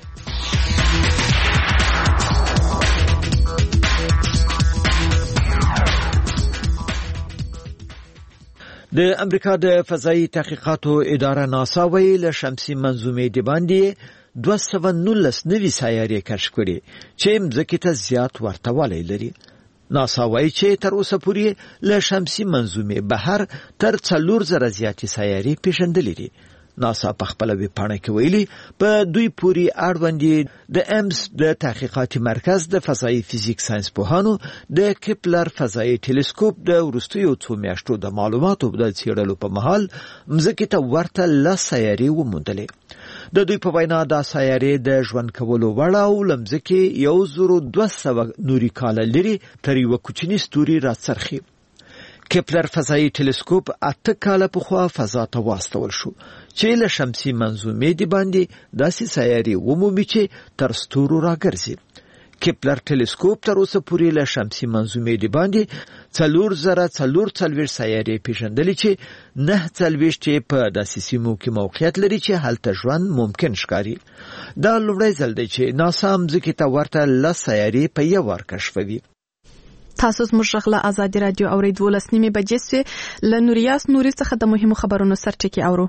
د امریکا د فضایي تحقیقاتو اداره ناسا ویل شمسي منظومې د باندې دوه سوه نولس نوي سیارې کشف کړي چې مځکې ته زیات ورته والی لري. ناسا وایي چې تر اوسه پورې له شمسي منظومې بهر تر څلور زره زیاتې سیارې پیژندلې دي. ناسا په خپل ویب پاڼه کې ویلي په دوی پوری اړوند د ایمز د تحقیقاتي مرکز د فضایي فزیک ساينس پوهانو د کپلر فضایي ټلسکوپ د وروستیو څو میاشتو د معلوماتو د څېړلو په مهال مځکې ته ورته لس سیارې وموندلې. د دوی په وینا د سیارې د ژوند کولو وړ او لمځکه یو زرو دوه سوه نوري کاله لري تر یو کوچني ستوري راڅرخي. کپلر فضایي ټلسکوپ اته کاله پخوا فضا ته واستول شو چې له شمسي منظومې د باندې داسې سیارې ومومي چې تر ستورو راګرځي. کپلر ټلسکوپ تر اوسه پورې له شمسي منظومې د باندې څلور زره څلور څلوېښت سیارې پیژندلې چې نه څلوېښت یې په داسې سیمو کې موقعیت لري چې هلته ژوند ممکن ښکاري. دا لومړی ځل دی چې ناسا مځکې ته ورته لس سیارې په یو وار کشفوي. تاسو زموږ غږ له آزادي رادیو اورئ. دولس نیمې بجې سوې. له نوریاس نوري څخه د مهمو خبرونو سرټکي اورو.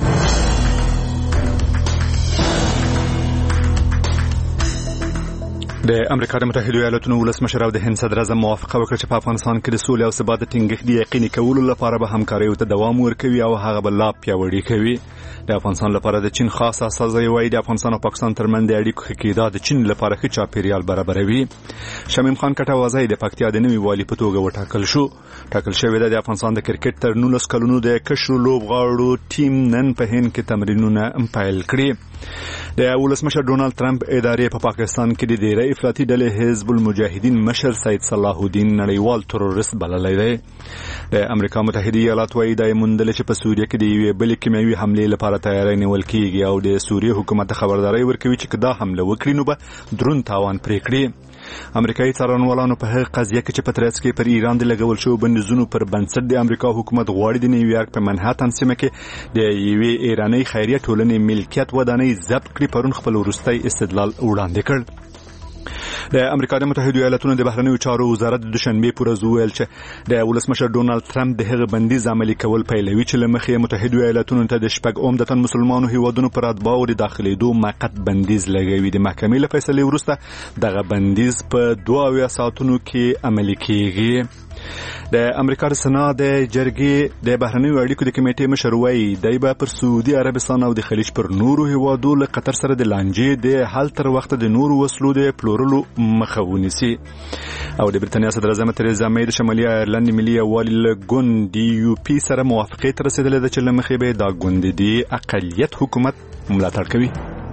د امریکا د متحده ایالاتونو ولسمشر او د هند صدر اعظم موافقه وکړه چې په افغانستان کې د سولې او ثبات د ټینګښت د یقیني کولو لپاره به همکارۍ ته دوام ورکوي او هغه به لا پیاوړی کوي. د افغانستان لپاره د چین خاص استازی وايي د افغانستان او پاکستان ترمنځ د اړیکو ښه کېدا د چین لپاره ښه چاپیریال برابروي. شمیم خان کټوازی د پکتیا د نوي والي په توګه وټاکل شو. ټاکل شوی دی د افغانستان د کرکټ تر نولس کلونو د کشرو لوبغاړو ټیم نن په هند کې تمرینونه پیل کړي. د ولسمشر ډونالد ټرمپ ادارې په پاکستان کې د ډیری افراطي ډلې حزب المجاهدین مشر سید صلاح الدین نړیوال تروریست بللی دی. د امریکا متحده ایالات وايي د موندل چې په سوریه کې د یوې بلې کیمیاوي حملې لپاره تیاری نیول کیږي او د سوریه حکومت خبرداري ورکوي چې دا حمله وکړي نو به درون تاوان پرې کړي. امریکایي څارنوالانو په هغه قضیه کې چې په ترڅ کې پر ایران د لګول شو بندیزونو پر بنسټ د امریکا حکومت غواړي د نیویارک په منهاتن سیمه کې د یوې ایراني خیریه ټولنې ملکیت ودانۍ ضبط کړي. پرون خپل وروستي استدلال وړاندې کړ. د امریکا د متحده ایالاتونو د بهرنیو چارو وزارت د دوشنبه پر ورځ ویل چې د ولسمشر ډونالد ټرمپ د هغه بندیز عملي کول پیلوي چې لمخې متحده ایالاتونو ته د شپږ عمدتاً مسلمانانو هیوادونو پر اتباعو د داخليدو موقت بندیز لګوي. د محکمې له فیصلې وروسته دغه بندیز په دوه اویا ساعتونو کې عملي کیږي. د امریکا د سنا د جرګې د بهرنیو اړیکو د کمیټې مشر وايي دی به پر سعودي عربستان او د خلیج پر نورو هیوادو له قطر سره د لانجې د حل تر وخت د نورو وسلو د پلورلو مخه ونیسي. او د برتانیا صدر اعظم تریزا مې د شمالي ایرلند ملي یووالي له ګوند ډي یو پی سره موافقې ته رسیدلې ده چې له مخې به دا ګوند د اقلیت حکومت ملاتړ کوي.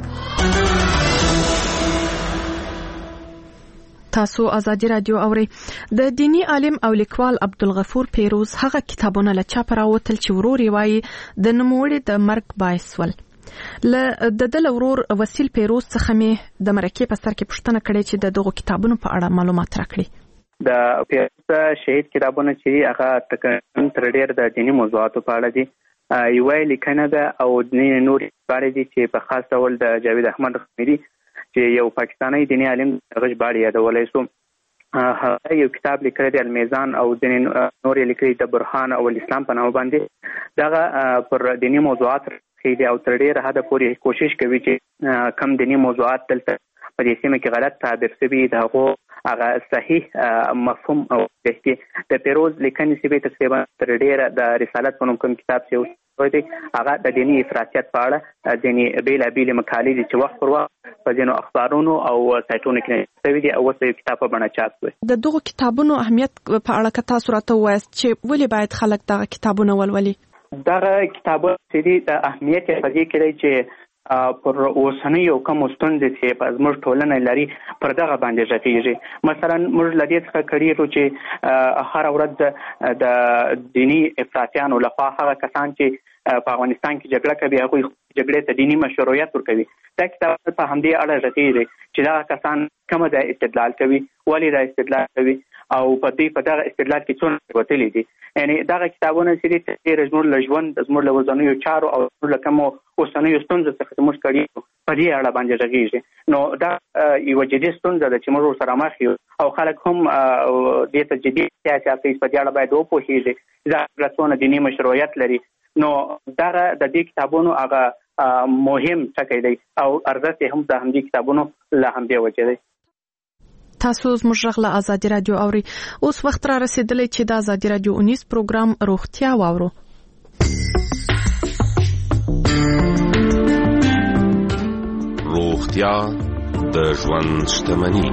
تاسو آزادي رادیو اورئ. د دینی عالم او لیکوال عبدالغفور پیروز هغه کتابونه له چاپ راوتل چې ورور یې وایي د نوموړي د مرګ باعث ول. له د دل ورور وسیل پیروز څخه مې د مرکې په سر کې پوښتنه کړې چې د دغو کتابونو په اړه معلومات راکړي. د پیروز شهید کتابونه چې هغه تقریبا تر ډېر د دینی موضوعاتو په اړه دي. یوه لیکنه ده او نور بارې دي چې په خاص ډول د جاوید احمد خمیری چې یو پاکستانی دینی عالم غږ باړي یادولای شو. هغه یو کتاب لیکلی دی المیزان او ځینې نور یې لیکلي د برهان او الاسلام په نامه باندې. دغه پر دینی موضوعات خېدي او تر ډېره حده پورې کوشش کوي چې کم دینی موضوعات دلته په دې سیمه کې غلط تعبیر شوي د هغو هغه صحیح مفهوم او کې د پیروز لیکنې سیمه تقریبا تر ډېره د رسالت په نوم کوم کتاب چې وایي هغه د دینی افراطیت په اړه ځینې بېلابېلې مقالې دي چې وخت پر وخت په ځینو اخبارونو او سایټونو کې شوي دي او اوس یو کتاب په بڼه چاپ شوی. د دغو کتابونو اهمیت په اړه که تاسو راته ووایاست چې ولې باید خلک دغه کتابونه ولولي؟ دغه کتابونه چې دي د اهمیت یې په دې کې دی چې پر اوسنیو کومو ستونزې چې په زموږ ټولنه لري پر دغه باندې غږیږي. مثلا موږ له دې څخه کړي چې هر ورځ د دینی افراطیانو لخوا هغه کسان چې په افغانستان کې جګړه کوي هغوی جګړې ته دینی مشروعیت ورکوي. دا کتاب په همدې اړه غږیږي چې دا کسان کومه ځای استدلال کوي، ولې دا استدلال کوي او په دې په دغه استدلال کې څونه وتلي دي. یعنی دغه کتابونه چې دي چې زموږ له ژوند زموږ له ورځنیو چارو او زموږ له کومو اوسنیو ستونزو څخه زموږ کړي په دې اړه باندې غږیږي. نو دا یوه جدي ستونزه ده چې موږ ورسره مخ یو او خلک هم دې ته جدي سیاسي په دې اړه باید وپوهېږي چې دا څونه دیني مشروعیت لري. نو دغه د دې کتابونو هغه مهم ټکی دی او ارزښت یې هم د همدې کتابونو له همدې وجې دی. تاسو زموږ غږ له آزادي رادیو اورئ. اوس وخت را رسېدلی چې د آزادي رادیو اونیز پروګرام روغتیا واورو. روغتیا د ژوند شتمني.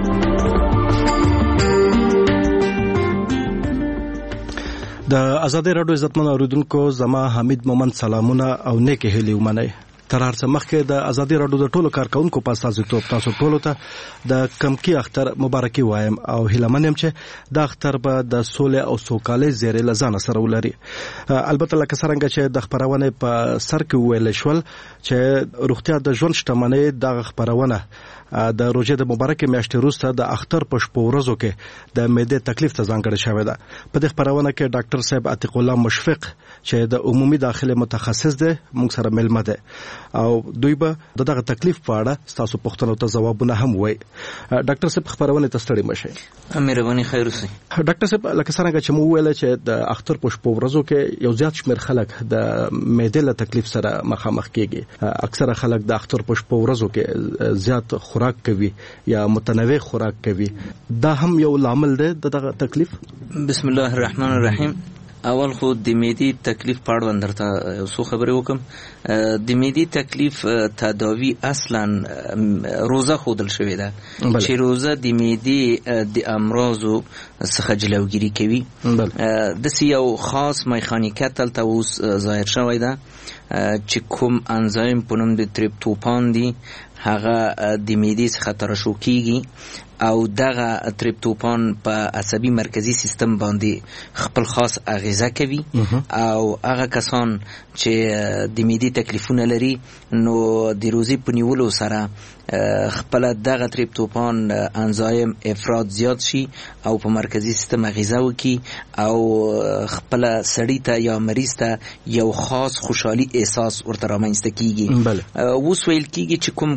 د آزادي رادیو عزتمن اوریدونکو زما حمید مومند سلامونه او نیک هیلې ومنئ. تر هر څه مخکې د ازادي راډیو د ټولو کارکونکو په استازیتوب تاسو ټولو ته د کمکی اختر مبارکي وایم او هیله منم چې د اختر به د سولې او سوکالۍ زیری لزانه سره ولري. البته لکه څنګه چې د خبرونه په سر کې ویل شول چې روغتیا د ژوند شتمنۍ د خبرونه د روزه د مبارکي میاشتې وروسته د اختر په شپو ورځو کې د معدې تکلیف ته ځانګړی شوی ده. په دې خبرونه کې ډاکټر صاحب عتیق الله مشفق چې د عمومي داخله متخصص دی موږ سره ملمه ده او دوی به دغه تکلیف په اړه تاسو پوښتنو ته ځوابونه هم وایي. ډاکټر صاحب خبرونه ته ستړي مشه. مهرباني خیر اوسئ. ډاکټر صاحب لکه څنګه چې مو ویل چې د اختر په شپو ورځو کې یو زیات شمېر خلک د معدې له تکلیف سره مخامخ کیږي. اکثره خلک د اختر په شپو ورځو کې زیات خوراک کوي یا متنوع خوراک کوي. دا هم یو لامل دی دغه تکلیف. بسم الله الرحمن الرحیم. اول خو د معدې تکلیف په اړه درته یو څو خبرې وکم. د معدې تکلیف تداوی اصلا روزه خودل شوې ده چې روزه د معدې د امراضو څخه جلوګیری کوي. د یو خاص میخانیکت تلته اوس ظاهر شوی ده چې کوم انزایم په نوم د تریپتوفان دی هغه د معدې څخه ترشح کیږي او دغه تریپتوفان په عصبي مرکزی سیستم باندې خپل خاص اغیزه کوي او هغه کسان چې د معدې تکلیفونه لري نو د روزي په نیولو سره خپل دغه تریپتوفان انزایم افراط زیات شي او په مرکزی سیستم اغیزه وکي او خپل سړی ته یا مریض ته یو خاص خوشحالي احساس ورته رامنځته کیږي. اوس ویل کیږي چې کوم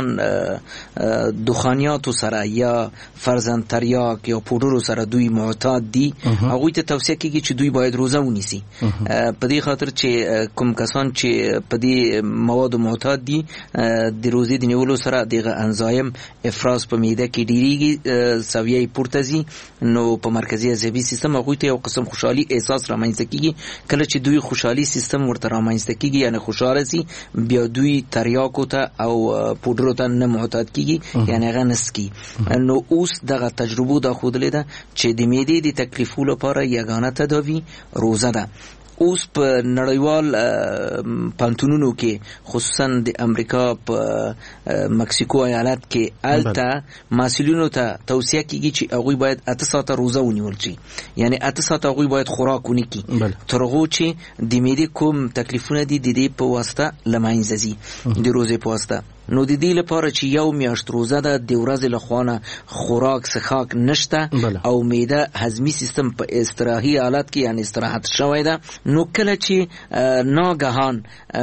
کسان دخانیاتو سره یا فرزند تریاک یا پودرو سره دوی معتاد دي هغوی ته توصیه کیږي چې دوی باید روزه ونیسي په دې خاطر چې کوم کسان چې په دې مواد معتاد دي د روزې د نیولو سره دغه انزایم افراز په معده کې ډیریږي سویه پورته ځي نو په مرکزی عصبي سیستم هغوی ته یو قسم خوشحالي احساس رامنځته کیږي. کله چې دوی خوشحالي سیستم ورته رامنځته کیږي یعنی خوشاله سي بیا دوی تریاکو ته او پودرو ته نه معتاد کیږي یعنی هغه نسکی. نو اوس دغه تجربه دا خودلې ده چې د معدې د تکلیفو لپاره یگانه تداوی روزه ده. اوس په نړیوال پانتونونو کې خصوصا د امریکا په مکسیکو ایالت کې الته مسؤلینو ته توصیه کیږي چې هغوی باید اته ساعته روزه ونیول شي یعنی اته ساعته هغوی باید خوراک ونکړي تر هغو چې د معدې کوم تکلیفونه دي د دې په واسطه له منځه ځي د روزې په واسطه. نو د دې لپاره چې یو میاشت روزه ده د ورځې له خوا خوراک څښاک نشته او معده هضمي سیستم په استراحي حالت کې یعنی استراحت شوی ده نو کله چې ناګهان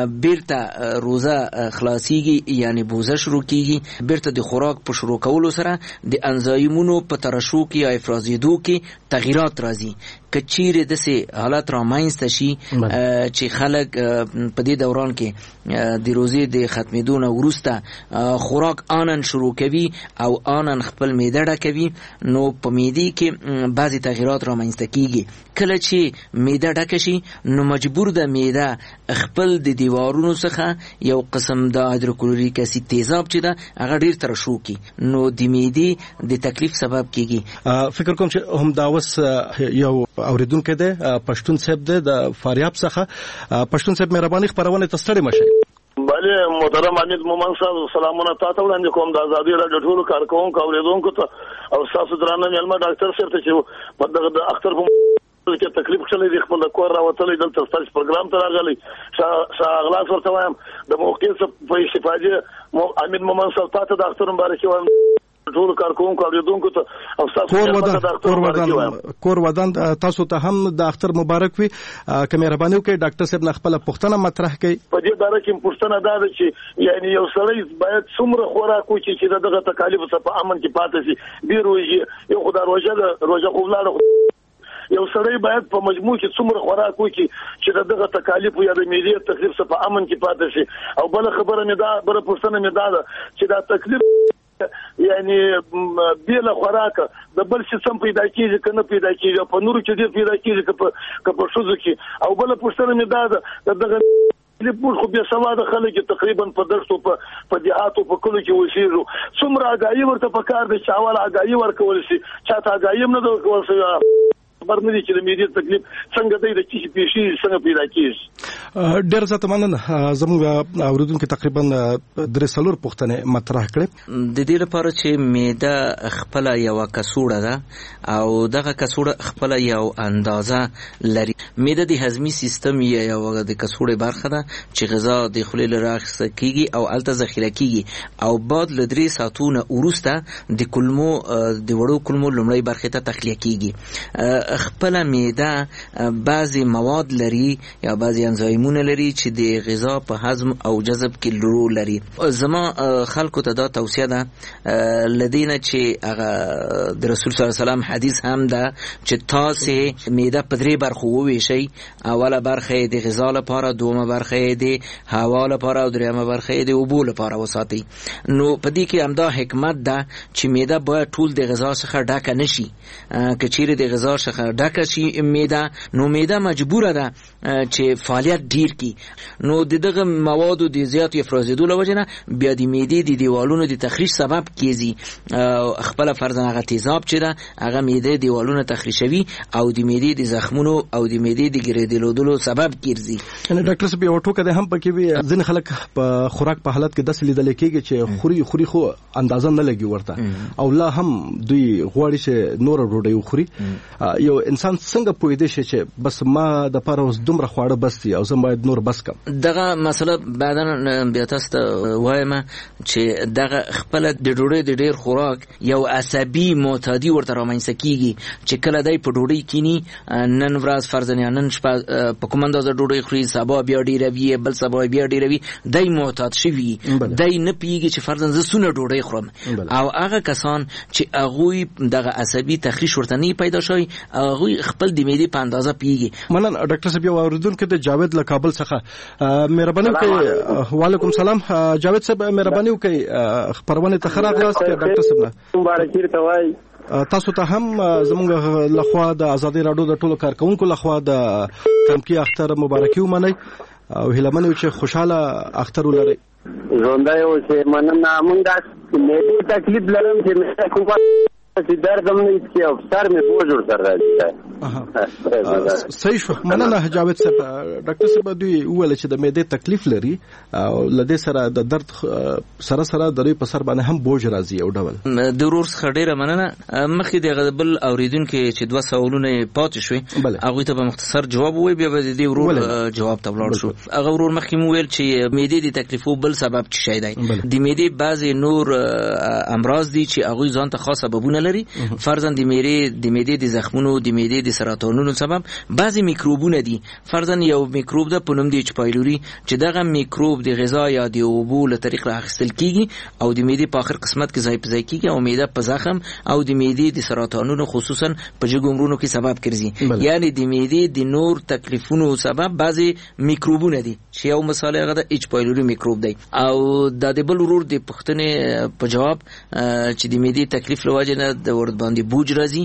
بیرته روزه خلاصيږي یعنی بوزه شروع کیږي بیرته د خوراک په شروع کولو سره د انزایمونو په ترشح کې یا افرازېدو کې تغیرات راځي. کچیر دسه حالات را ماینسته شي چې خلک په دې دوران کې د روزې د ختمېدو نه وروسته خوراک آنن شروع کوي او آنن خپل معده ډکوي نو په معدې کې بعضی تغیرات را ماینسته کیږي. کله چې معده ډکه شي نو مجبور ده معده خپل د دیوارونو څخه یو قسم د هایدروکلوریک اسید تیزاب چې ده هغه ډیر ترشح کی نو د معدې د تکلیف سبب کیږي. فکر کوم چې هم دا اوس یو اوریدونکو ده پښتون صاحب ده د فاریاب څخه. پښتون صاحب مهرباني خبرونه تستړي مشه. بله محترم حمید مومن صاحب سلامونه تاسو وړاندې کوم د ازادي راډیو ټولو کارکونکو اوریدونکو ته او تاسو درانه مېلمه ډاکټر صاحب ته چې په دغه اختر په کې تکلیف شلې د خپل کور راوتلې دلته ستاسو پروګرام ته راغلی شاغلاس ورته وایم د موقع څخه په استفاده حمید مومن صاحب تاسو د اختر مبارکي وایم ټول کارکونکو اوریدونکو ته او تاسو کور ودان کور ودان تاسو ته هم د اختر مبارک وي. که مهرباني وکړئ ډاکټر صاحب نه خپل پوښتنه مطرح کړئ. په دې باره کې پوښتنه دا ده چې یعنی یو سړی باید څومره خوراک وکړي چې دغه تکالیف څخه په امن کې پاتې شي. بي روزي یو خدای روزه ده روزه خو ولاړه یو سړی باید په مجموع کې څومره خوراک وکړي چې دغه تکالیف یا د معدې تکلیف څخه په امن کې پاتې شي. او بل خبره مې دا بل پوښتنه مې دا ده چې دا تکلیف یعنی بیل خوراک د بل سیستم پیدا کیږي کنه پیدا کیږي په نورو کې دې پیدا کیږي که په شوزو کې. او بل پوښتنه مې دا ده دغه لپاره خو به سواده خلک تقریبا په درسو په په دیاتو په کلو کې وشيرو څومره اگاهي ورته په کار دي چې اول اگاهي ورکول شي چاته اگاهي نه ورکول شي خبر نه دي چې د معدې تکلیف څنګه دی د چی پیشي څنګه پیدا کیږي. ډېر زیات مننه. زموږ اوریدونکو تقریبا درې څلور پوښتنې مطرح کړې. د دې لپاره چې معده خپل یو کڅوړه ده او دغه کڅوړه خپل یو اندازه لري. معده د هضمي سیستم یو د کڅوړې برخه ده چې غذا د خولې له راخصه کیږي او الته ذخیره کیږي او بعد له درې ساعتونو وروسته د کولمو د وړو کولمو لومړی برخه ته تخلیه کیږي. خپل معده بعضی مواد لري یا بعضی انزایمونه لري چې د غذا په هضم او جذب کې رول لري. زما خلکو ته دا توصیه ده لدینه چې هغه د رسول صلی الله علیه وسلم حدیث هم ده چې تاسو معده په درې برخو وویشئ. اوله برخه د غذا لپاره، دومه برخه د هوا لپاره او دریمه برخه د اوبو لپاره وساتئ. نو په دې کې همدا حکمت ده چې معده باید ټول د غذا څخه ډکه نشي. که چیرې د غذا څخه ډکه شي معده نو معده مجبوره ده چې فعالیت ډیر کړي. نو د دغه موادو د زیات افرازېدو له وجې نه بیا د معدې د دیوالونو د تخریش سبب کیږي. خپل فرضاً هغه تیزاب چې ده هغه معده دیوالونه تخریشوي او د معدې د زخمونو او د معدې د ګرېدلودلو سبب کیږي. یعنی ډاکټر صاحب یو ټوکه ده هم پکې وي ځینې خلک په خوراک په حالت کې داسې لیدل کېږي چې خوري خوري خو اندازه نه لګي ورته او لا هم دوی غواړي چې نور ډوډۍ وخوري. یو انسان څنګه پوهیدای شي چې بس ما د پاره اوس دومره خواړه بس دي او زه باید نور بس کم؟ دغه مسله بعداً بیا تاسو ته وایم چې دغه خپل د ډوډۍ د ډیر خوراک یو عصبي معتادي ورته رامنځته کیږي چې کله دای په ډوډۍ کینی نن ورځ فرضاً نن شپه په کوم اندازه ډوډۍ خوري سبا بیا ډیروي بل سبا بیا ډیروي دای معتاد شوی دای نه پیږي چې فرضاً زه سونه ډوډۍ خورم. او هغه کسان چې هغه دغه عصبي تخریش ورته نه پیدا شوی هغه خپل د معدې په اندازه پیږي. منن ډاکټر صاحب یو اوریدونکو د جاوید له کابل څخه مهرباني وکړئ. وعلیکم سلام جاوید صاحب مهرباني وکړئ خبرونه ته خراغلاست ډاکټر صاحب مبارکي ته وای. تاسو ته هم زموږ لخوا د ازادي راډیو د ټولو کارکونکو لخوا د کمکی اختر مبارکي ومنئ او هیله منو چې خوشاله اختر ولرئ. زوندا یو چې مننه مونږ د معدې تکلیف لرم چې مې کومه چې درد هم نه کیږي او سر مې بوج ورته راځي. صحیح شو مننه جاوید صاحب. ډاکټر صاحب دوی وویل چې د معدې تکلیف لري او لدې سره د درد سره سره د دوی په سر باندې هم بوج راځي او ډول د ورور څخه ډیره مننه. مخکې د غدبل اوریدونکو چې دوه سوالونه پاتې شوي هغه ته به مختصر جواب وای بیا به د ورور جواب ته ولاړ شو. هغه ورور مخکې مو ویل چې معدې د تکلیفو بل سبب څه شي دی. د معدې بعضی نور امراض دي چې هغه ځان ته خاص سببونه لري. فرضاً د معدې د معدې د زخمونو د معدې د سرطانونو سبب بعضی میکروبونه دي. فرضاً یو میکروب د پونم دی چې پایلوري چې دغه میکروب د غذا یا د اوبو له طریق راخستل کیږي او د معدې په اخر قسمت کې ځای په ځای کیږي او معده په زخم او د معدې د سرطانونو خصوصاً په جګونګرونو کې سبب ګرځي. یعنی د معدې د نور تکلیفونو سبب بعضی میکروبونه دي چې یو مثال هغه د اچ پایلوري میکروب دی. او د بل ورور د پښتنې په جواب چې د معدې تکلیف لوجه نه د ورد باندې بوج راځي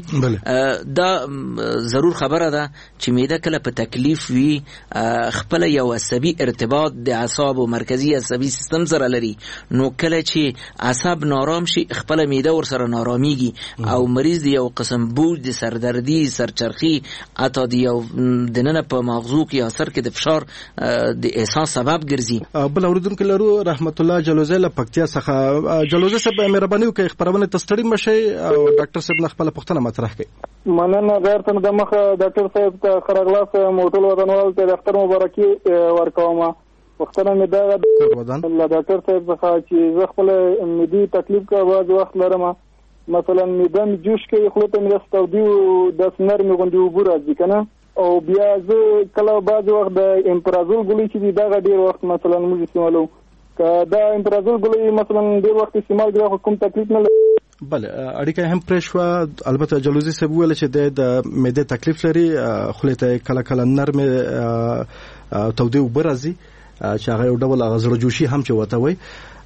دا ضرور خبره ده چې معده کله په تکلیف وي خپل یو عصبي ارتباط د اعصاب او مرکزی عصبي سیستم سره لري. نو کله چې اعصاب نارام شي خپل معده ور سره نارامیږي او مریض دی یو قسم بوج د سردردي سرچرخي اته دی یو دننه په مغزو کې اثر کې د فشار د احساس سبب ګرځي. بل اوریدونکو لرو رحمت الله جلوزه له پکتیا څخه. جلوزه صاحب مهرباني وکړئ خبرونه تستړی مشي او ډاکټر صاحب نه خپل پوښتنه مطرح کړئ. مننه غیرته د مخه ډاکټر صاحب ته خراغلاس موټول وطنوال ته اختر مبارکي ورکوم. وختونه مې دا الله ډاکټر صاحب څخه چې زه خپل معدې تکلیف کا بعض وخت لرم مثلا معده مې جوش کوي خو ته مې ستودي او د سنر مې غوندي وبور راځي کنه او بیا زه کله بعض وخت د امپرازول ګولۍ چې دا ډیر وخت مثلا موږ استعمالو دا امپرازول ګولۍ مثلا ډیر وخت استعمال کوي کوم تکلیف نه لري. بله اړیکه هم پرېښوه. البته جلوزي صاحب ویل چې د معدې تکلیف لري خولې ته کله کله نرمې تودې اوبه راځي چې هغه یو ډول هغه زړه جوشي هم چې وته وي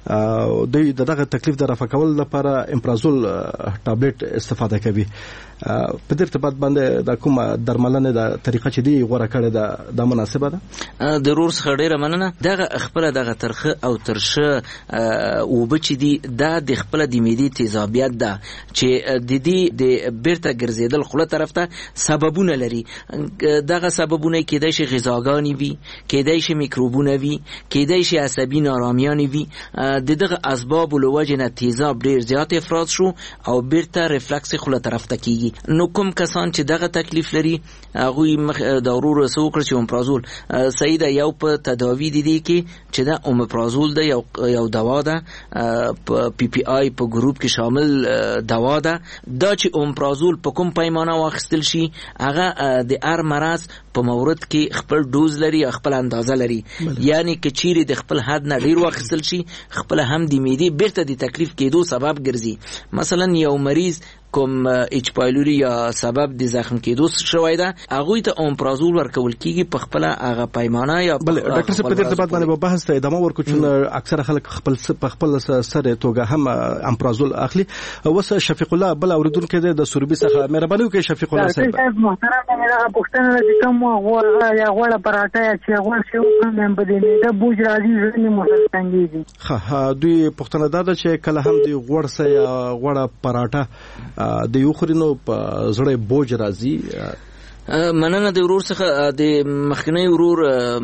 دوی دغه تکلیف د رفع کول لپاره امپرازول ټابلیټ استفاده کوي. په دې ارتباط باندې د کوم درملنې د طریقه چې دی غوړه کړې ده د مناسبه ده؟ ضرور څخه ډیره مننه. دغه خپل دغه ترخه او ترشه او بچ دي د خپل د معدې تیزابیت ده چې د دې د بیرته ګرځیدل خوله طرف ته سببونه لري. دغه سببونه کېدای شي غذاګانی وي، کېدای شي میکروبونه وي، کېدای شي عصبي نارامیان وي. د دغه اسباب له وجې نه تیزاب ډیر زیات افراز شو او بیرته ریفلکس خوله طرف ته کیږي. نو کوم کسان چې دغه تکلیف لري هغه مخ د ورور سو کړ چې اومپرازول صحیح ده. یو په تداوی دي دي کې چې دا اومپرازول ده یو یو دوا ده په پی پی آی په ګروپ کې شامل دوا ده. دا چې اومپرازول په کوم پیمانه واخیستل شي هغه د هر مرض په مورد کې خپل ډوز لري، خپل اندازه لري. یعنی که چیرې د خپل حد نه ډیر واخیستل شي خپل هم د معدې بیرته د تکلیف کېدو سبب ګرځي. مثلا یو مریض کوم اچ پایلوري یا سبب د زخم کېدو شوی ده هغه ته اومپرازول ورکول کیږي په خپل هغه پیمانه. یا بل ډاکټر صاحب په دې ارتباط باندې به بحث ته ادامه ورکړو چې اکثر خلک خپل په خپل سره توګه هم اومپرازول اخلي. وس شفیق الله بل اوریدونکو د سوربي څخه مهرباني وکړئ. شفیق الله صاحب محترم میرا پښتنه د کوم غوړ یا غوړ پراټه چې غوړ شو کوم په دې د بوج راځي ځنی مخه څنګه دي. ها دوی پښتنه دا چې کله هم دی غوړ سه یا غوړ پراټه د یو خورینو په زړه بوج راځي. مننه د ورور څخه د مخکنی ورور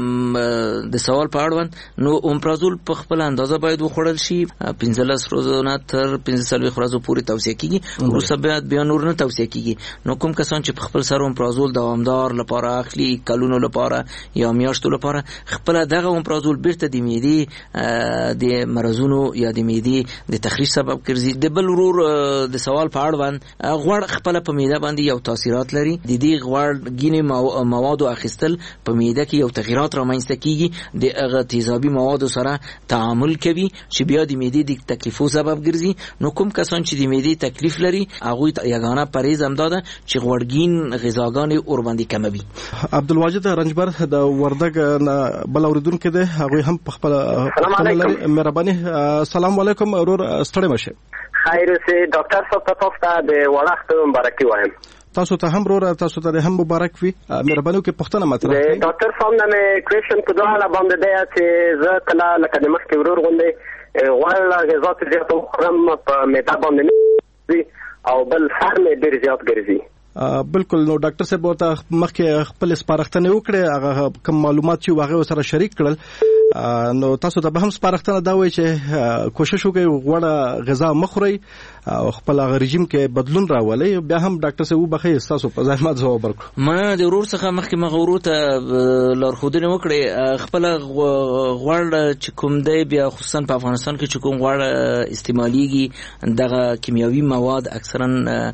د سوال په اړوند. نو اومپرازول په خپل اندازه باید وخوړل شي. پنځلس ورځې تر پنځه ورځې پورې توصیه کیږي، وروسته بیا بیا نور نه توصیه کیږي. نو کوم کسان چې په خپل سر اومپرازول دوامدار لپاره اخلي، کلونو لپاره یا میاشتو لپاره، خپل دغه اومپرازول بیرته د معدې د مرزونو یا د معدې د تخریش سبب ګرځي. د بل ورور د سوال په اړوند غوړ خپل په معده باندې یو تاثیرات لري. د دې غوړ ګینه مواد اخیستل په معده کې یو تغیرات رامنځته کیږي، د هغه تیزابي مواد سره تعامل کوي چې بیا د معدې د تکلیفو سبب ګرځي. نو کوم کسان چې د معدې تکلیف لري هغه ته یگانه پرهیز هم داده چې غوړګین غذاګان اور باندې کموي. عبدالواجد رنجبر د وردګ بل اوریدونکو ده هغه هم په خپل مهرباني. السلام علیکم ورور ستړي مشه. خیر سه ډاکټر صاحب تاسو ته د وړاندې مبارکي وایم. تاسو ته هم ورور تاسو ته هم مبارک وي. مهرباني وکړئ پښتنه مطرح کړئ. ډاکټر صاحب نه کوېشن په دغه باندې دی چې زه کله لکه د مخکې ورور غوندې غوړ غذا ته زیات خورم په معده باندې او بل سر مې ډېر زیات ګرځي. بالکل. نو ډاکټر صاحب ورته مخکې خپل سپارښتنه وکړه، هغه کوم معلومات چې هغه سره شریک کړل. نو تاسو ته به هم سپارښتنه دا وایي چې کوشش وکړئ غوړه غذا مخورئ او خپل رژیم کې بدلون راولئ. بیا هم ډاکټر صاحب وبخښئ تاسو په زحمت ځواب ورکړو. مننه د ورور څخه مخکې مغورو ته لارښودنه وکړئ. خپل غوړ چې کوم دی بیا خصوصا په افغانستان کې چې کوم غوړ استعماليږي دغه کیمیاوي مواد اکثرا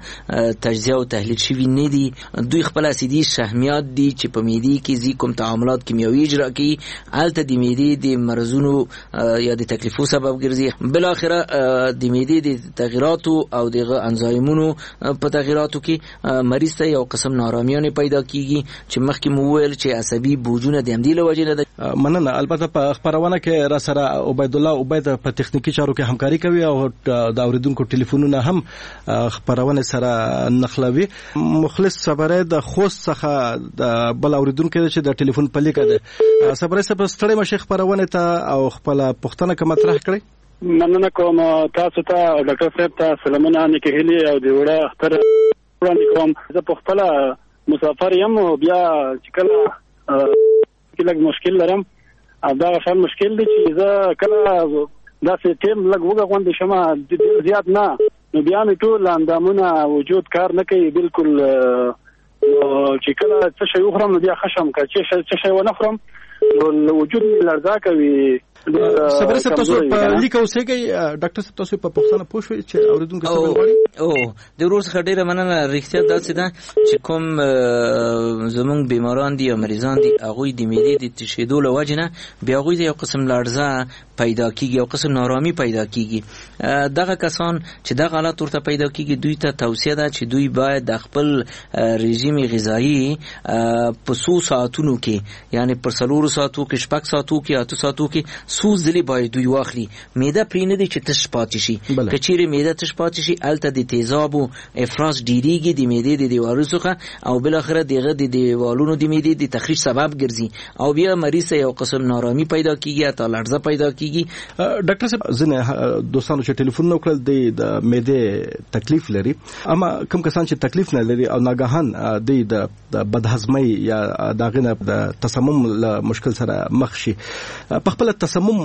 تجزیه او تحلیل شوي نه دي. دوی خپل اسیدي شحمیات دي چې په معدې کې زی کوم تعاملات کیمیاوي اجرا کوي الته د معدې د مرزونو یا د تکلیفو سبب ګرځي. بل اخره د معدې د تغیراتو او د انزایمونو په تغیراتو کې مریض ته یو قسم نارامیان پیدا کیږي چې مخکې مو ویل چې عصبي بوجونه د همدې له وجې نه ده. مننه. البته په خبرونه کې را سره عبید الله عبید په تخنیکی چارو کې همکاري کوي او د اوریدونکو ټلیفونونه هم خبرونه سره نخلوي. مخلص صبره د خوست څخه د بل اوریدونکو چې د ټلیفون په لیکه ده. صبره صاحب ستړي مشه خبرونه ته او خپل پښتنه کوم مطرح کړی. مننه کوم تاسو ته ډاکټر صاحب ته سلامونه نکهلي او د وړه اختر وړاندې کوم. زه په خپل مسافر یم بیا چې کله کله مشکل لرم او دا شان مشکل دی چې زه کله داسې ټیم لږ وګه غونډې شمه زیات نه نو بیا مې ټول اندامونه وجود کار نه کوي بالکل. چې کله څه شی وخورم نو بیا خشم کا چې څه شی ونه خورم نو وجود لرزا کوي. صبر صاحب تاسو په لیک اوسېږئ. ډاکټر صاحب تاسو په پښتنه پوه شئ چې اوریدونکو څه وایي. او د ورور څخه ډیره مننه. رښتیا داسې ده چې کوم زمونږ بیماران دي یا مریضان دي هغوی د معدې د تشېدو له وجې نه بیا هغوی ته یو قسم لړزه پیدا کیږي، یو قسم نارامي پیدا کیږي. دغه کسان چې دغه حالت ورته پیدا کیږي دوی ته توصیه ده چې دوی باید د خپل رژیم غذایی په څو ساعتونو کې یعنی پر څلورو ساعتو کې شپږ ساعتو کې اته ساعتو کې څو ځلې باید دوی واخلي. معده پرې نه دی چې تش پاتې شي. که چیرې معده تش پاتې شي هلته د تیزابو افراز ډیریږي د معدې د دیوالو څخه او بالاخره دغه د دیوالونو د معدې د تخریش سبب ګرځي او بیا مریض یو قسم نارامي پیدا کیږي یا لړزه پیدا کیږي. ډاکټر صاحب ځنه دوستانو چې ټلیفون وکړل د معدې تکلیف لري اما کوم کسان چې تکلیف نه لري او ناګهان د بدهضمۍ یا داغه د تسمم له مشکل سره مخ شي په خپل تسمم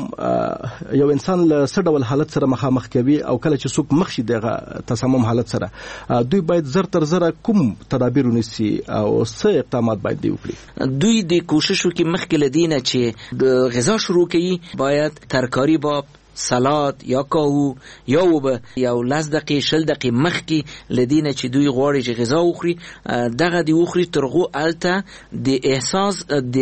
یو انسان له سړول حالت سره مخامخ کوي او کله چې څوک مخ شي دغه تسمم حالت سره دوی باید زر تر زر کوم تدابیر ونیسي او څه اقدامات باید دی وکړي؟ دوی د کوشش وکړي مخکې لدینه چې غذا شروع کړي باید ترکاری با سلاد یا کاهو یا وبه یو لس دقیقې شل دقیقې مخکې لدینه چې دوی غواړي چې غذا وخوري دغه دی وخوري ترغو الته د احساس د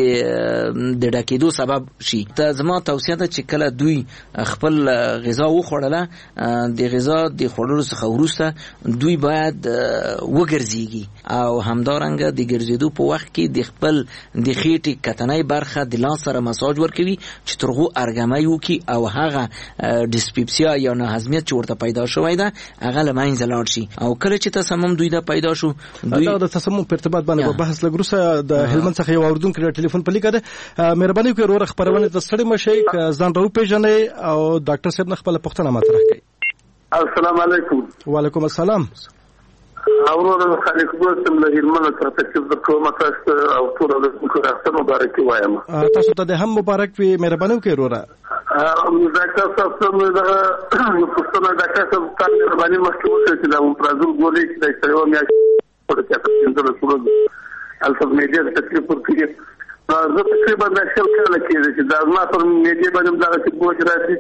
د ډکېدو سبب شي. ته زما توصیه ده چې کله دوی خپل غذا وخوړله د غذا د خوړلو څخه وروسته دوی باید وګرځيږي او همدارنګه د ګرځېدو په وخت کې د خپل د خېټې کتنۍ برخه د لاس سره مساج ورکوي چې ترغو ارګمای وکي او هغه ډیسپیپسیا یا ناهضمیت چې ورته پیدا شوی ده هغه له منځه لاړ شي. او کله چې تسمم دوی دا پیدا شو دوی د تسمم په ارتباط باندې بحث لګروسه د هلمند څخه یو اوردونکو ټلیفون په لیکه ده. مهرباني وکړئ ورو خبرونه د ستړي مشي ځان راو پیژنې او ډاکټر صاحب نه خپل پوښتنه مطرح کړئ. السلام علیکم. وعلیکم السلام. اورور خالق دوستم له هلمند څخه تکلیف د کومه تاسو او ټول د کوم مبارک وایم. تاسو ته د هم مبارک وي. مهرباني وکړئ ورو. ډاکټر صاحب څنګه دا پوښتنه ډاکټر صاحب تاسو مهرباني مخکې وکړئ چې دا پرازول ګولې چې د استریو میاشت په کې تاسو د ټول الفا میډیا تکلیف ورکړي زه تقریبا د شل کاله کې چې دا ما پر میډیا باندې دا چې بوج راځي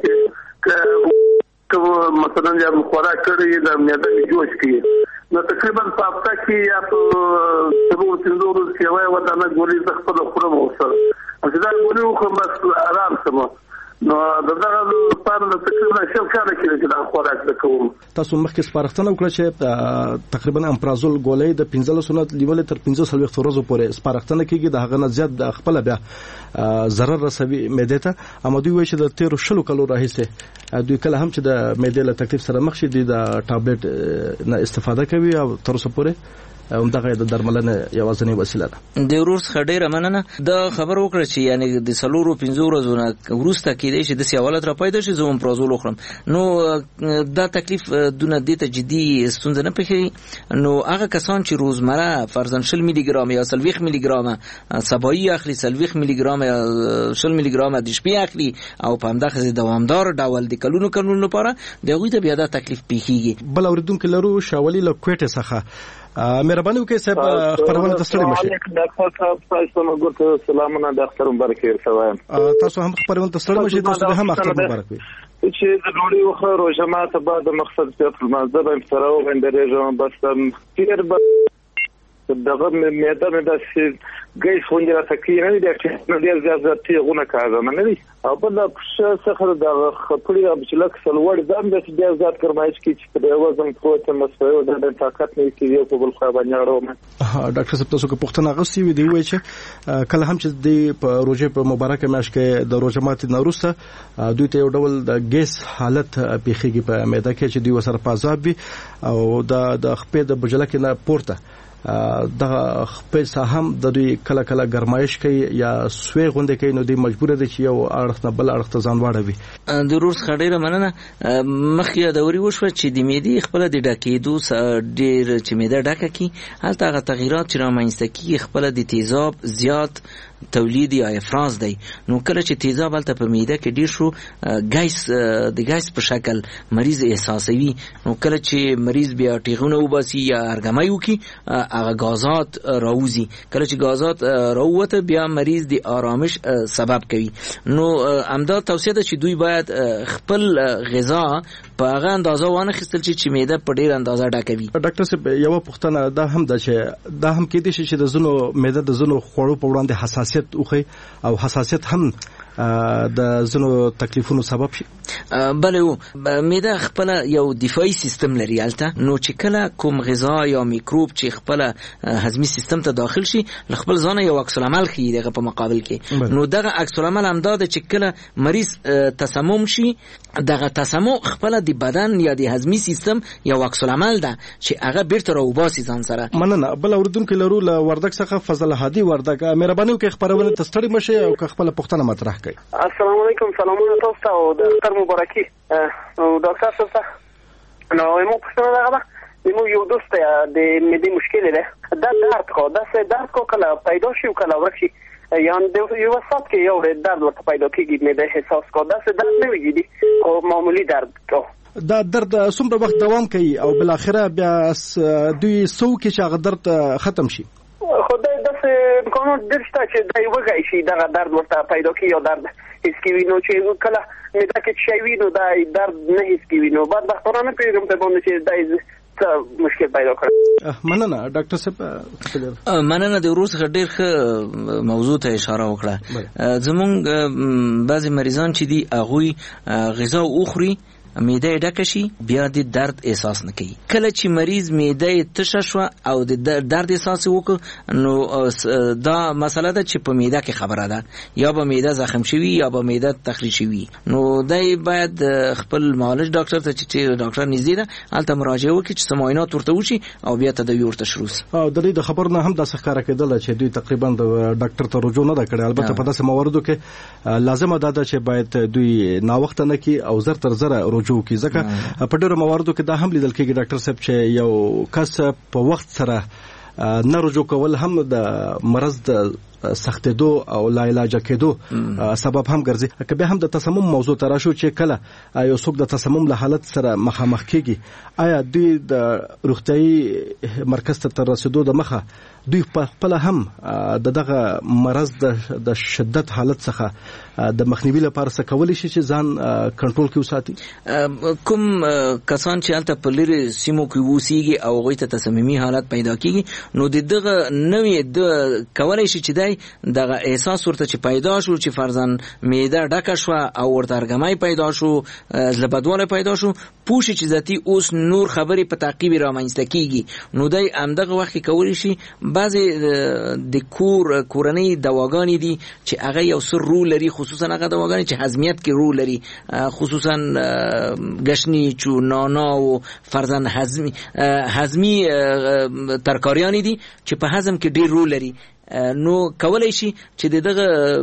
چې کوم مثلا یا خوراک کړی دا میډیا جوړ کړي نو تقریبا په هفته کې یا په څلور څلور ورځې کې وای ودا نه ګولې د خپل خورم وسره چې دا ګولې خو بس آرام سم نو دغه لپاره د تقریبا شل کاله کې چې دا خوراک وکوم. تاسو مخکې سپارښتنه وکړه چې تقریبا امپرازول ګولې د پنځه سنت لیول تر پنځه سلويخت ورځې پورې سپارښتنه کیږي د هغه نه زیات د خپل بیا ضرر رسوي معدې ته. اما دوی وایي چې د تیر شلو کلو راهیسه دوی کله هم چې د معدې له تکلیف سره مخ شي د ټابلیټ نه استفاده کوي او تر اوسه پورې همدغه د درملنه یوازینی وسیله ده. د ورور څخه ډیره مننه. دا خبر وکړه چې یعنی د سلورو پنځو ورځو نه وروسته کېدای شي د سیاولت را پیدا شي زوم پرازول وخورم نو دا تکلیف دونه د ته جدي ستونزه نه پېښي. نو هغه کسان چې روزمره فرضاً شل میلی ګرام یا سلويخ میلی ګرام سبایی اخلي سلويخ میلی ګرام یا شل میلی ګرام د شپې اخلي او په همدغه دوامدار ډول د کلونو کلونو لپاره دغه ته بیا دا تکلیف پېښیږي. بل اوریدونکو لرو شاولي له کوټه څخه مهرباني وکړئ صاحب خبرونه تاسو مشه. ډاکټر صاحب تاسو نو ګورته سلامونه ډاکټر مبارک ورسوایم. تاسو هم خبرونه تاسو مشه تاسو هم اختر مبارک وي. چې د ډوړي وخه روزه ماته بعد مقصد په مازه به افتراو غندرېږم بس تیر به دغه میاده مې د ګیس خونجه را تکلیف نه دی چې نو ډیر زیات تیغونه کاغه نه دی او بل څه د خپل ابچلک سلوړ ځم د ډیر زیات کرمایش کی چې د وزن قوت مسفو د طاقت نه کیږي په بل خو باندې اړوم. ډاکټر صاحب تاسو کو پښتنه غوښتي وي دی وای چې کله هم چې د په روزه په مبارکه میاشت کې د روزه مات نوروسه دوی ته یو ډول د ګیس حالت پیخيږي په معده کې چې دوی وسره پازاب وي او د د خپې د بجلک نه پورته د خپل سهم د دوی کله کله ګرمایش کوي یا سوي غونډه کوي نو دوی مجبور دي چې یو اړخ نه بل اړخ ته ځان واړوي. د روز خډيره مننه. مخکې د وری وشو چې د میدې خپل د ډکېدو ډیر چې میده ډکه کی هلته هغه تغیرات چې رامنځته کی خپل د تیزاب زیات تولید یا افراز دی. نو کله چې تیزاب هلته په میده کې ډیر شو ګیس د ګیس په شکل مریض احساسوي. نو کله چې مریض بیا ټیغونه وباسي یا ارګمای وکي هغه غازات راوځي. کله چې غازات راووته بیا مریض د آرامش سبب کوي. نو امدا توصیه ده چې دوی باید خپل غذا په هغه اندازه وانه خستل چې میده په ډیر اندازه ډکوي. ډاکټر صاحب یو پوښتنه دا هم ده چې دا هم کېدای شي چې د زونو میده د زونو خوړو په وړاندې حساسیت وخی او حساسیت هم د زونو تکلیفونو سبب شي. بله معده خپل یو دفاعي سیستم لري البته نو چې کله کوم غذا یا میکروب چې خپل هضمي سیستم ته داخل شي خپل ځان یو عکس العمل خي دغه په مقابل کې نو دغه عکس العمل هم دا چې کله مریض تسمم شي دغه تسمم خپل د بدن یا د هضمي سیستم یو عکس العمل ده چې هغه بیرته راوباسي ځان سره. مننه. بل اوردونکو لرو ل وردک څخه فضل هادي وردک مهرباني وکړئ خبرونه تستړي مشه او خپل پوښتنه مطرح کړئ. السلام علیکم. سلامونه تاسو ته او د ډاکټر مبارکي او ډاکټر صاحب نو مو پوښتنه راغله مو یو دوست د معدې مشکل ده دا درد کو دا څه درد کو کله پیدا شي کله ورشي یا د یو وسط کې یو درد ورته پیدا کیږي معده احساس کو دا څه درد نه ویږي او معمولی درد کو دا درد څومره وخت دوام کوي او بل اخره بیا دوی سو کې چې هغه درد ختم شي خدای د څه کوم درشته چې دای وګای شي دا درد ورته پیدا کوي او درد هیڅ کوي نو چې کله معده کې شي وینو دا درد نه هیڅ کوي نو بعد وختونه پیغام ته باندې چې دای مشکل پیدا کړ. مننه ډاکټر صاحب. مننه د روس ډېر ښه موضوع ته اشاره وکړه. زمونږ بعضی مریضان چې دي هغوی غذا وخوري معده ډکه شي بیا د درد احساس نه کوي. کله چې مریض معده تشه شو او د درد احساس وکړ نو دا مسله ده چې په معده کې خبره ده یا به معده زخم شوی یا به معده تخریش شوی نو دای باید خپل معالج ډاکټر ته چې ډاکټر نږدې ده هلته مراجعه وکړي چې معاینات ورته وشي او بیا تداوی ورته شروع شي. او د دې د خبر نه هم د ښکارا کېدل چې دوی تقریبا د ډاکټر ته رجوع نه کړي. البته په داسې مواردو کې لازمه ده چې باید دوی نا وخت نه کی او زر تر زر جو کی ځکه په ډېرو مواردو کې دا هم لیدل کېږي ډاکټر صاحب چې یو کس په وخت سره نه رجوع کول هم د مرض د سختېدو او لا علاج کېدو سبب هم ګرځي. کله هم د تسمم موضوع تراشو چې کله یو څوک د تسمم له حالت سره مخامخ کېږي آیا دوی د روغتيایي مرکز ته تر رسیدو د مخه دوی په خپل هم د دغه مرض د شدت حالت څخه د مخنیوي لپاره څه کولی شي چې ځان کنټرول کې وساتي؟ کوم کسان چې البته په لري سیمو کې وسیږي او غوي ته تسممي حالت پیدا کیږي نو دغه نوې د کولای شي چې دای دغه احساس ورته چې پیدا شو چې فرضاً معده ډکه شو او ورته ارګمای پیدا شو زلبدواله پیدا شو پوښي چې ذاتی اوس نور خبرې په تعقیب رامنځته کیږي نو دای همدغه وخت کولی شي بعضی د کور کورنۍ دواګانې دي چې هغه یو سر رول لري خصوصا هغه دواګانې چې هضمیت کې رول لري خصوصا گشنی چو نانا او فرضاً هضمی هضمی ترکاریان دي چې په هضم کې ډیر رول لري نو کولای شي چې دغه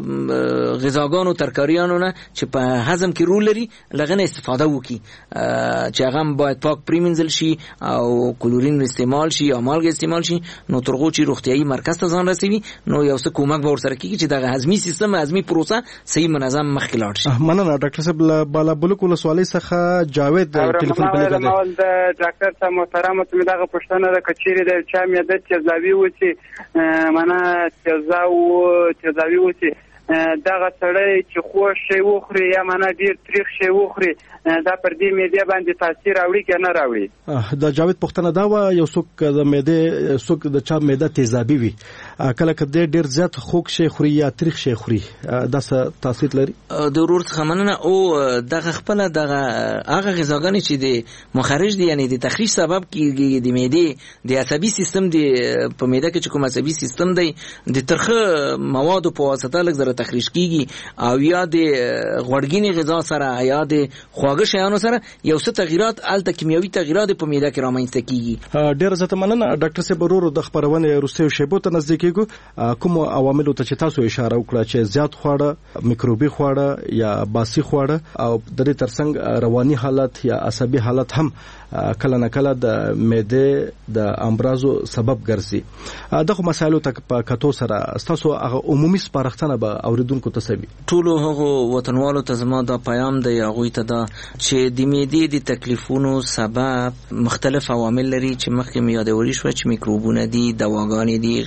غذاګانو ترکاریانو نه چې په هضم کې رول لري لغنه استفاده وکړي چې هغه باید پاک پریمنځل شي او کلورین استعمال شي او مالګه استعمال شي نو ترغو چې روغتيایي مرکز ته ځان رسوي نو یو څه کومک به ورسره کیږي چې دغه هضمي سیستم هضمي پروسه صحیح منظم مخکې لاړ شي. مننه ډاکټر صاحب. بالا بلوک ولسوالۍ څخه جاوید ټلیفون په لګا دی. ډاکټر صاحب محترم ته دغه پښتنه د کچيري د چا مېده چې زاوی و چې معنا تزاو تزاوی و چې دغه سړی چې خوښ شي وخوري یا معنا ډیر تریخ شي وخوري دا پر دې میډیا باندې تاثیر راوړي کنه راوړي؟ دا جاوید پښتنه دا و یو څوک د میډه څوک د چا میډه تیزابي وي کله کده ډیر زیات خوښ شي خوري یا تریخ شي خوري دا څه تاثیر لري؟ د ورور څخه مننه او دغه خپل دغه هغه غذاګانې چې د مخرج دي یعنی د تخریش سبب کیږي د معدې د عصبي سیستم دی په معده کې چې کوم عصبي سیستم دی د ترخه موادو په واسطه لږ زره تخریش کیږي او یا د غوړګینی غذا سره یا د خواږه شیانو سره یو څه تغیرات الته کیمیاوي تغیرات په معده کې رامنځته کیږي. ډیر زته مننه ډاکټر صاحب. ورور د خبرونه روسي شیبو ته نزدیکیږي کوم عواملو ته چې تاسو اشاره وکړه چې زیات خواړه میکروبي خواړه یا باسی خواړه او د دې ترڅنګ رواني حالت یا عصبي حالت هم کله نه کله د معده د امراضو سبب ګرځي. دغه مسایلو ته په کتو سره تاسو هغه عمومي سپارښتنه به اوریدونکو ته سوي؟ ټول هغه وطنوالو ته زما دا پیغام دی هغه ته دا چې د معدې د تکلیفونو سبب مختلف عوامل لري چې مخکې مې یادوري شو چې میکروبونه دي دواګانې دي غذاګانې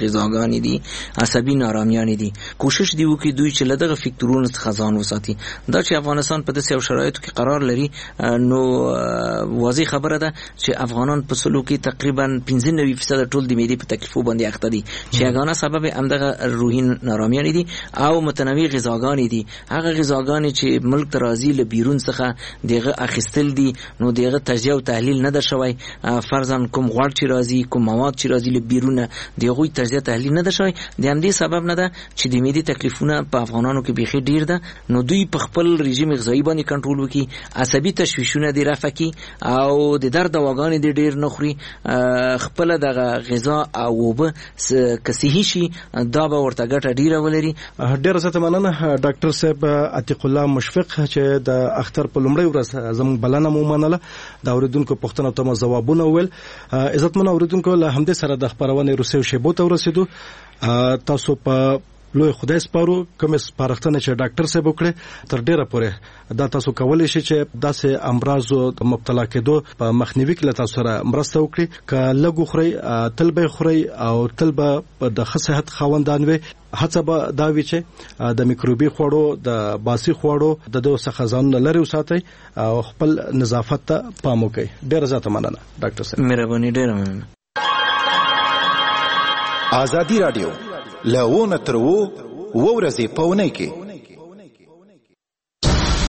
غریزاګانې دي، عصبي نارامیانې دي. کوشش دی وکړي دوی چې له دغه فکتورونو څخه ځان وساتي. دا چې افغانستان په داسې یو شرایطو کې قرار لري نو واضح خبره ده چې افغانان په سلو کې تقریبا پنځه نوي فیصد ټول د معدې په تکلیفو باندې اخته دي چې یګانه سبب همدغه روحي نارامیانې دي او متنوع غذاګانې دي. هغه غذاګانې چې ملک ته راځي له بیرون څخه دغه اخیستل دي نو دغه تجزیه او تحلیل نه ده شوی. فرضاً کوم غوړ چې راځي کوم مواد چې راځي له بیرونه دغه تجزیه تحلیل نه ده شوی. د همدې سبب نه ده چې د معدې تکلیفونه په افغانانو کې بيخي ډیر ده. نو دوی په خپل رژیم غذایی باندې کنټرول وکړي، عصبي تشویشونه دی رافع کړي او د درد دواګانې دی ډیر نه خوري، خپل دغه غذا او وب که صحیح شي دا به ورته ګټه ډیره ولري. ډیره زیاته مننه ډاکټر صاحب عتیق الله مشفق چې د اختر په لومړۍ ورځ زموږ بلنه مو منله، د اوریدونکو پوښتنو ته ځوابونه وویل. عزتمن اوریدونکو له همدې سره د خبرونه روسي شیبو ته ورسېدو. تاسو په لوی خدای سپارو کوم سپارښتنه چې ډاکټر صاحب وکړي تر ډیره پورې دا تاسو کولای شئ چې داسې امراضو مبتلا کېدو په مخنیوي کې له تاسو سره مرسته وکړي. که لږ خوري تل به خوري او تل به د ښه صحت خاوندان وي. هڅه به دا وي چې د میکروبي خوړو د باسي خوړو د دوه څخه ځان لري وساتئ او خپل نظافت ته پام وکړئ. ډیره زیاته مننه ډاکټر صاحب. مهرباني ډیره مننه. ازادي رادیو له ونه تر وو ورځې په ونه کې